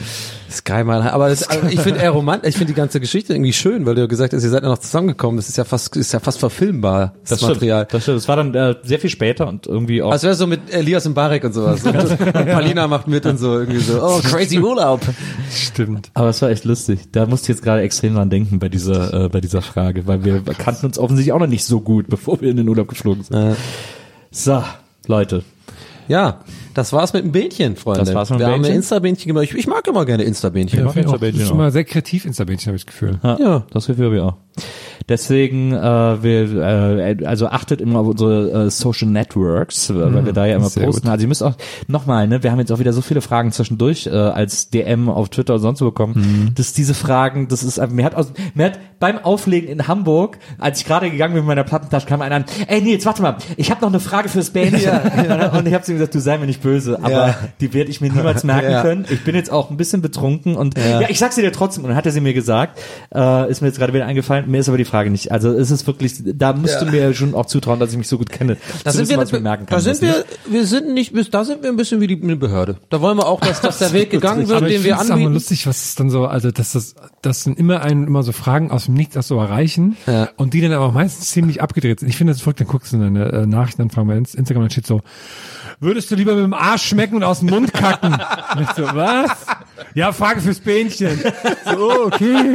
Sky Mile High, aber das, also ich finde eher romantisch, ich finde die ganze Geschichte irgendwie schön, weil du ja gesagt hast, ihr seid ja noch zusammengekommen, das ist ja fast, ist ja fast verfilmbar, das, Material. Stimmt, das stimmt. Das war dann äh, sehr viel später und irgendwie auch. Also wäre so mit Elias Mbarek und sowas. Und Palina macht mit und so, irgendwie so, oh, crazy Urlaub. Stimmt. Aber es war echt lustig. Da musste ich jetzt gerade extrem dran denken bei dieser, äh, bei dieser Frage, weil wir kannten uns offensichtlich auch noch nicht so gut, bevor wir in den Urlaub geflogen sind. Äh. So, Leute. Ja, das war's mit dem Bähnchen, Freunde. Das war's mit dem Wir haben ein Bähnchen. Insta-Bähnchen gemacht. Ich, ich mag immer gerne Insta-Bähnchen. Ja, mach finde ich auch. Das Insta-Bähnchen ist schon mal sehr kreativ, Insta-Bähnchen, habe ich das Gefühl. Ja, Ja. das Gefühl habe ich auch. Deswegen, äh, wir, äh, also achtet immer auf unsere äh, Social Networks, äh, weil wir da ja immer sehr posten. gut. Also ihr müsst auch, nochmal, ne, wir haben jetzt auch wieder so viele Fragen zwischendurch äh, als D M auf Twitter und sonst wo bekommen, dass diese Fragen, das ist, mir hat, aus, mir hat beim Auflegen in Hamburg, als ich gerade gegangen bin mit meiner Plattentasche, kam einer an, ey Nils, warte mal, ich habe noch eine Frage fürs Bähnchen. Und ich habe zu ihm gesagt, du sei mir nicht böse, aber Ja. die werde ich mir niemals merken Ja. können. Ich bin jetzt auch ein bisschen betrunken und Ja. ja, ich sag's dir trotzdem. Und dann hat er sie mir gesagt, äh, ist mir jetzt gerade wieder eingefallen, mir ist aber die Frage nicht. Also es ist wirklich, da musst Ja. du mir schon auch zutrauen, dass ich mich so gut kenne. Da zu sind wissen, wir, was ich mir merken kann. da sind was wir, nicht. wir sind nicht, bis da sind wir ein bisschen wie die eine Behörde. Da wollen wir auch, dass, dass der Weg gegangen wird, Aber ich den wir finde es auch mal anbieten. lustig, was es dann so, also dass das, dass dann immer einen immer so Fragen aus dem Nichts auch so erreichen Ja. und die dann aber meistens ziemlich abgedreht sind. Ich finde das verrückt, dann guckst du in deine äh, Nachrichtenanfragen bei Inst- Instagram, dann steht so, würdest du lieber mit dem Arsch schmecken und aus dem Mund kacken? Und ich so, was? Ja, Frage fürs Bähnchen. So, okay.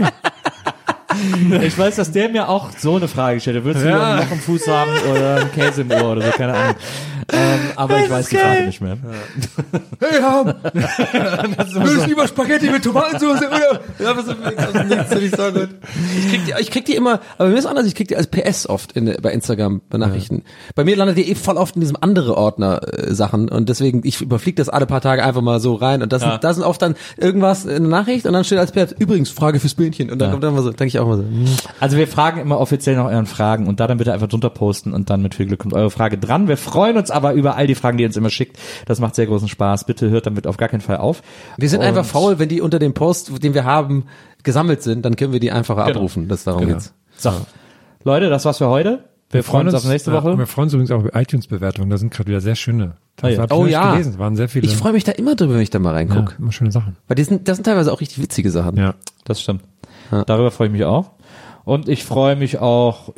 Ich weiß, dass der mir auch so eine Frage gestellt hat. Würdest du Ja. lieber ein Loch im Fuß haben oder einen Käse im Ohr oder so, keine Ahnung. Ähm, aber ich weiß die Frage nicht mehr. Hey, Ham! Würdest du lieber Spaghetti mit Tomatensauce oder? Ja, das ist nichts, finde ich so gut. Ich krieg die, ich krieg die immer, aber mir ist anders, ich krieg die als P S oft in, bei Instagram, bei Nachrichten. Bei mir landet die eh voll oft in diesem andere Ordner äh, Sachen und deswegen, ich überfliege das alle paar Tage einfach mal so rein und das Ja. sind, da sind oft dann irgendwas in der Nachricht und dann steht als P S, übrigens, Frage fürs Bähnchen und dann Ja. kommt dann mal so, denke ich auch mal so. hm. Also wir fragen immer offiziell nach euren Fragen und da dann bitte einfach drunter posten und dann mit viel Glück kommt eure Frage dran. Wir freuen uns aber über all die Fragen, die ihr uns immer schickt. Das macht sehr großen Spaß. Bitte hört damit auf gar keinen Fall auf. Wir sind Und- einfach faul, wenn die unter dem Post, den wir haben, gesammelt sind, dann können wir die einfacher Genau. abrufen. Das darum Genau. geht's. So. Leute, das war's für heute. Wir, freuen uns auf nächste ja, Woche. und wir freuen uns übrigens auch über iTunes-Bewertungen, da sind gerade wieder sehr schöne. Ah, ja. Hab ich Oh nicht ja. gelesen, es waren sehr viele. Ich freue mich da immer drüber, wenn ich da mal ja, reingucke. immer schöne Sachen. Weil die sind, das sind teilweise auch richtig witzige Sachen. Ja. Das stimmt. Ja. Darüber freue ich mich auch. Und ich freue mich auch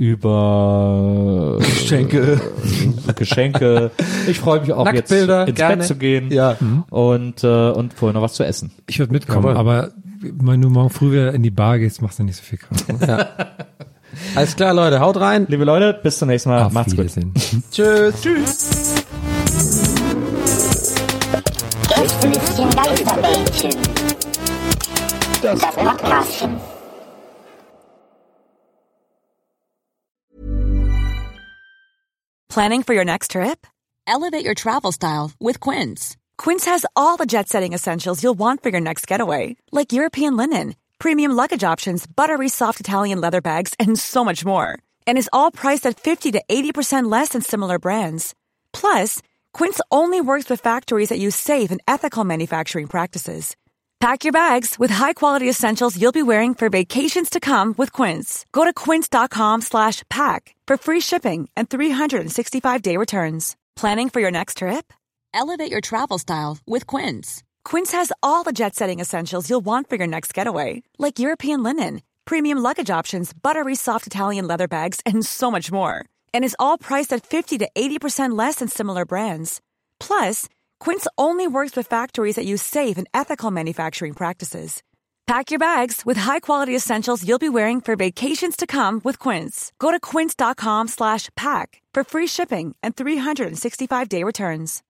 über Geschenke. Geschenke. Ich freue mich auch Nacktbilder, jetzt ins gerne. Bett zu gehen Ja. und äh, und vorher noch was zu essen. Ich würde mitkommen, Jawohl. aber wenn du morgen früh wieder in die Bar gehst, machst du nicht so viel Kraft. Ne? Alles klar, Leute, haut rein. Liebe Leute, bis zum nächsten Mal. Auf Macht's gut. Wiedersehen. Tschüss. Tschüss. Gästelistchen Geisterbällchen. Das Podcastchen. Planning for your next trip? Elevate your travel style with Quince. Quince has all the jet-setting essentials you'll want for your next getaway, like European linen, premium luggage options, buttery soft Italian leather bags, and so much more. And is all priced at fifty to eighty percent less than similar brands. Plus, Quince only works with factories that use safe and ethical manufacturing practices. Pack your bags with high-quality essentials you'll be wearing for vacations to come with Quince. Go to quince.com slash pack for free shipping and three sixty-five day returns. Planning for your next trip? Elevate your travel style with Quince. Quince has all the jet-setting essentials you'll want for your next getaway, like European linen, premium luggage options, buttery soft Italian leather bags, and so much more. And is all priced at fifty to eighty percent less than similar brands. Plus, Quince only works with factories that use safe and ethical manufacturing practices. Pack your bags with high-quality essentials you'll be wearing for vacations to come with Quince. Go to quince.com slash pack for free shipping and three sixty-five day returns.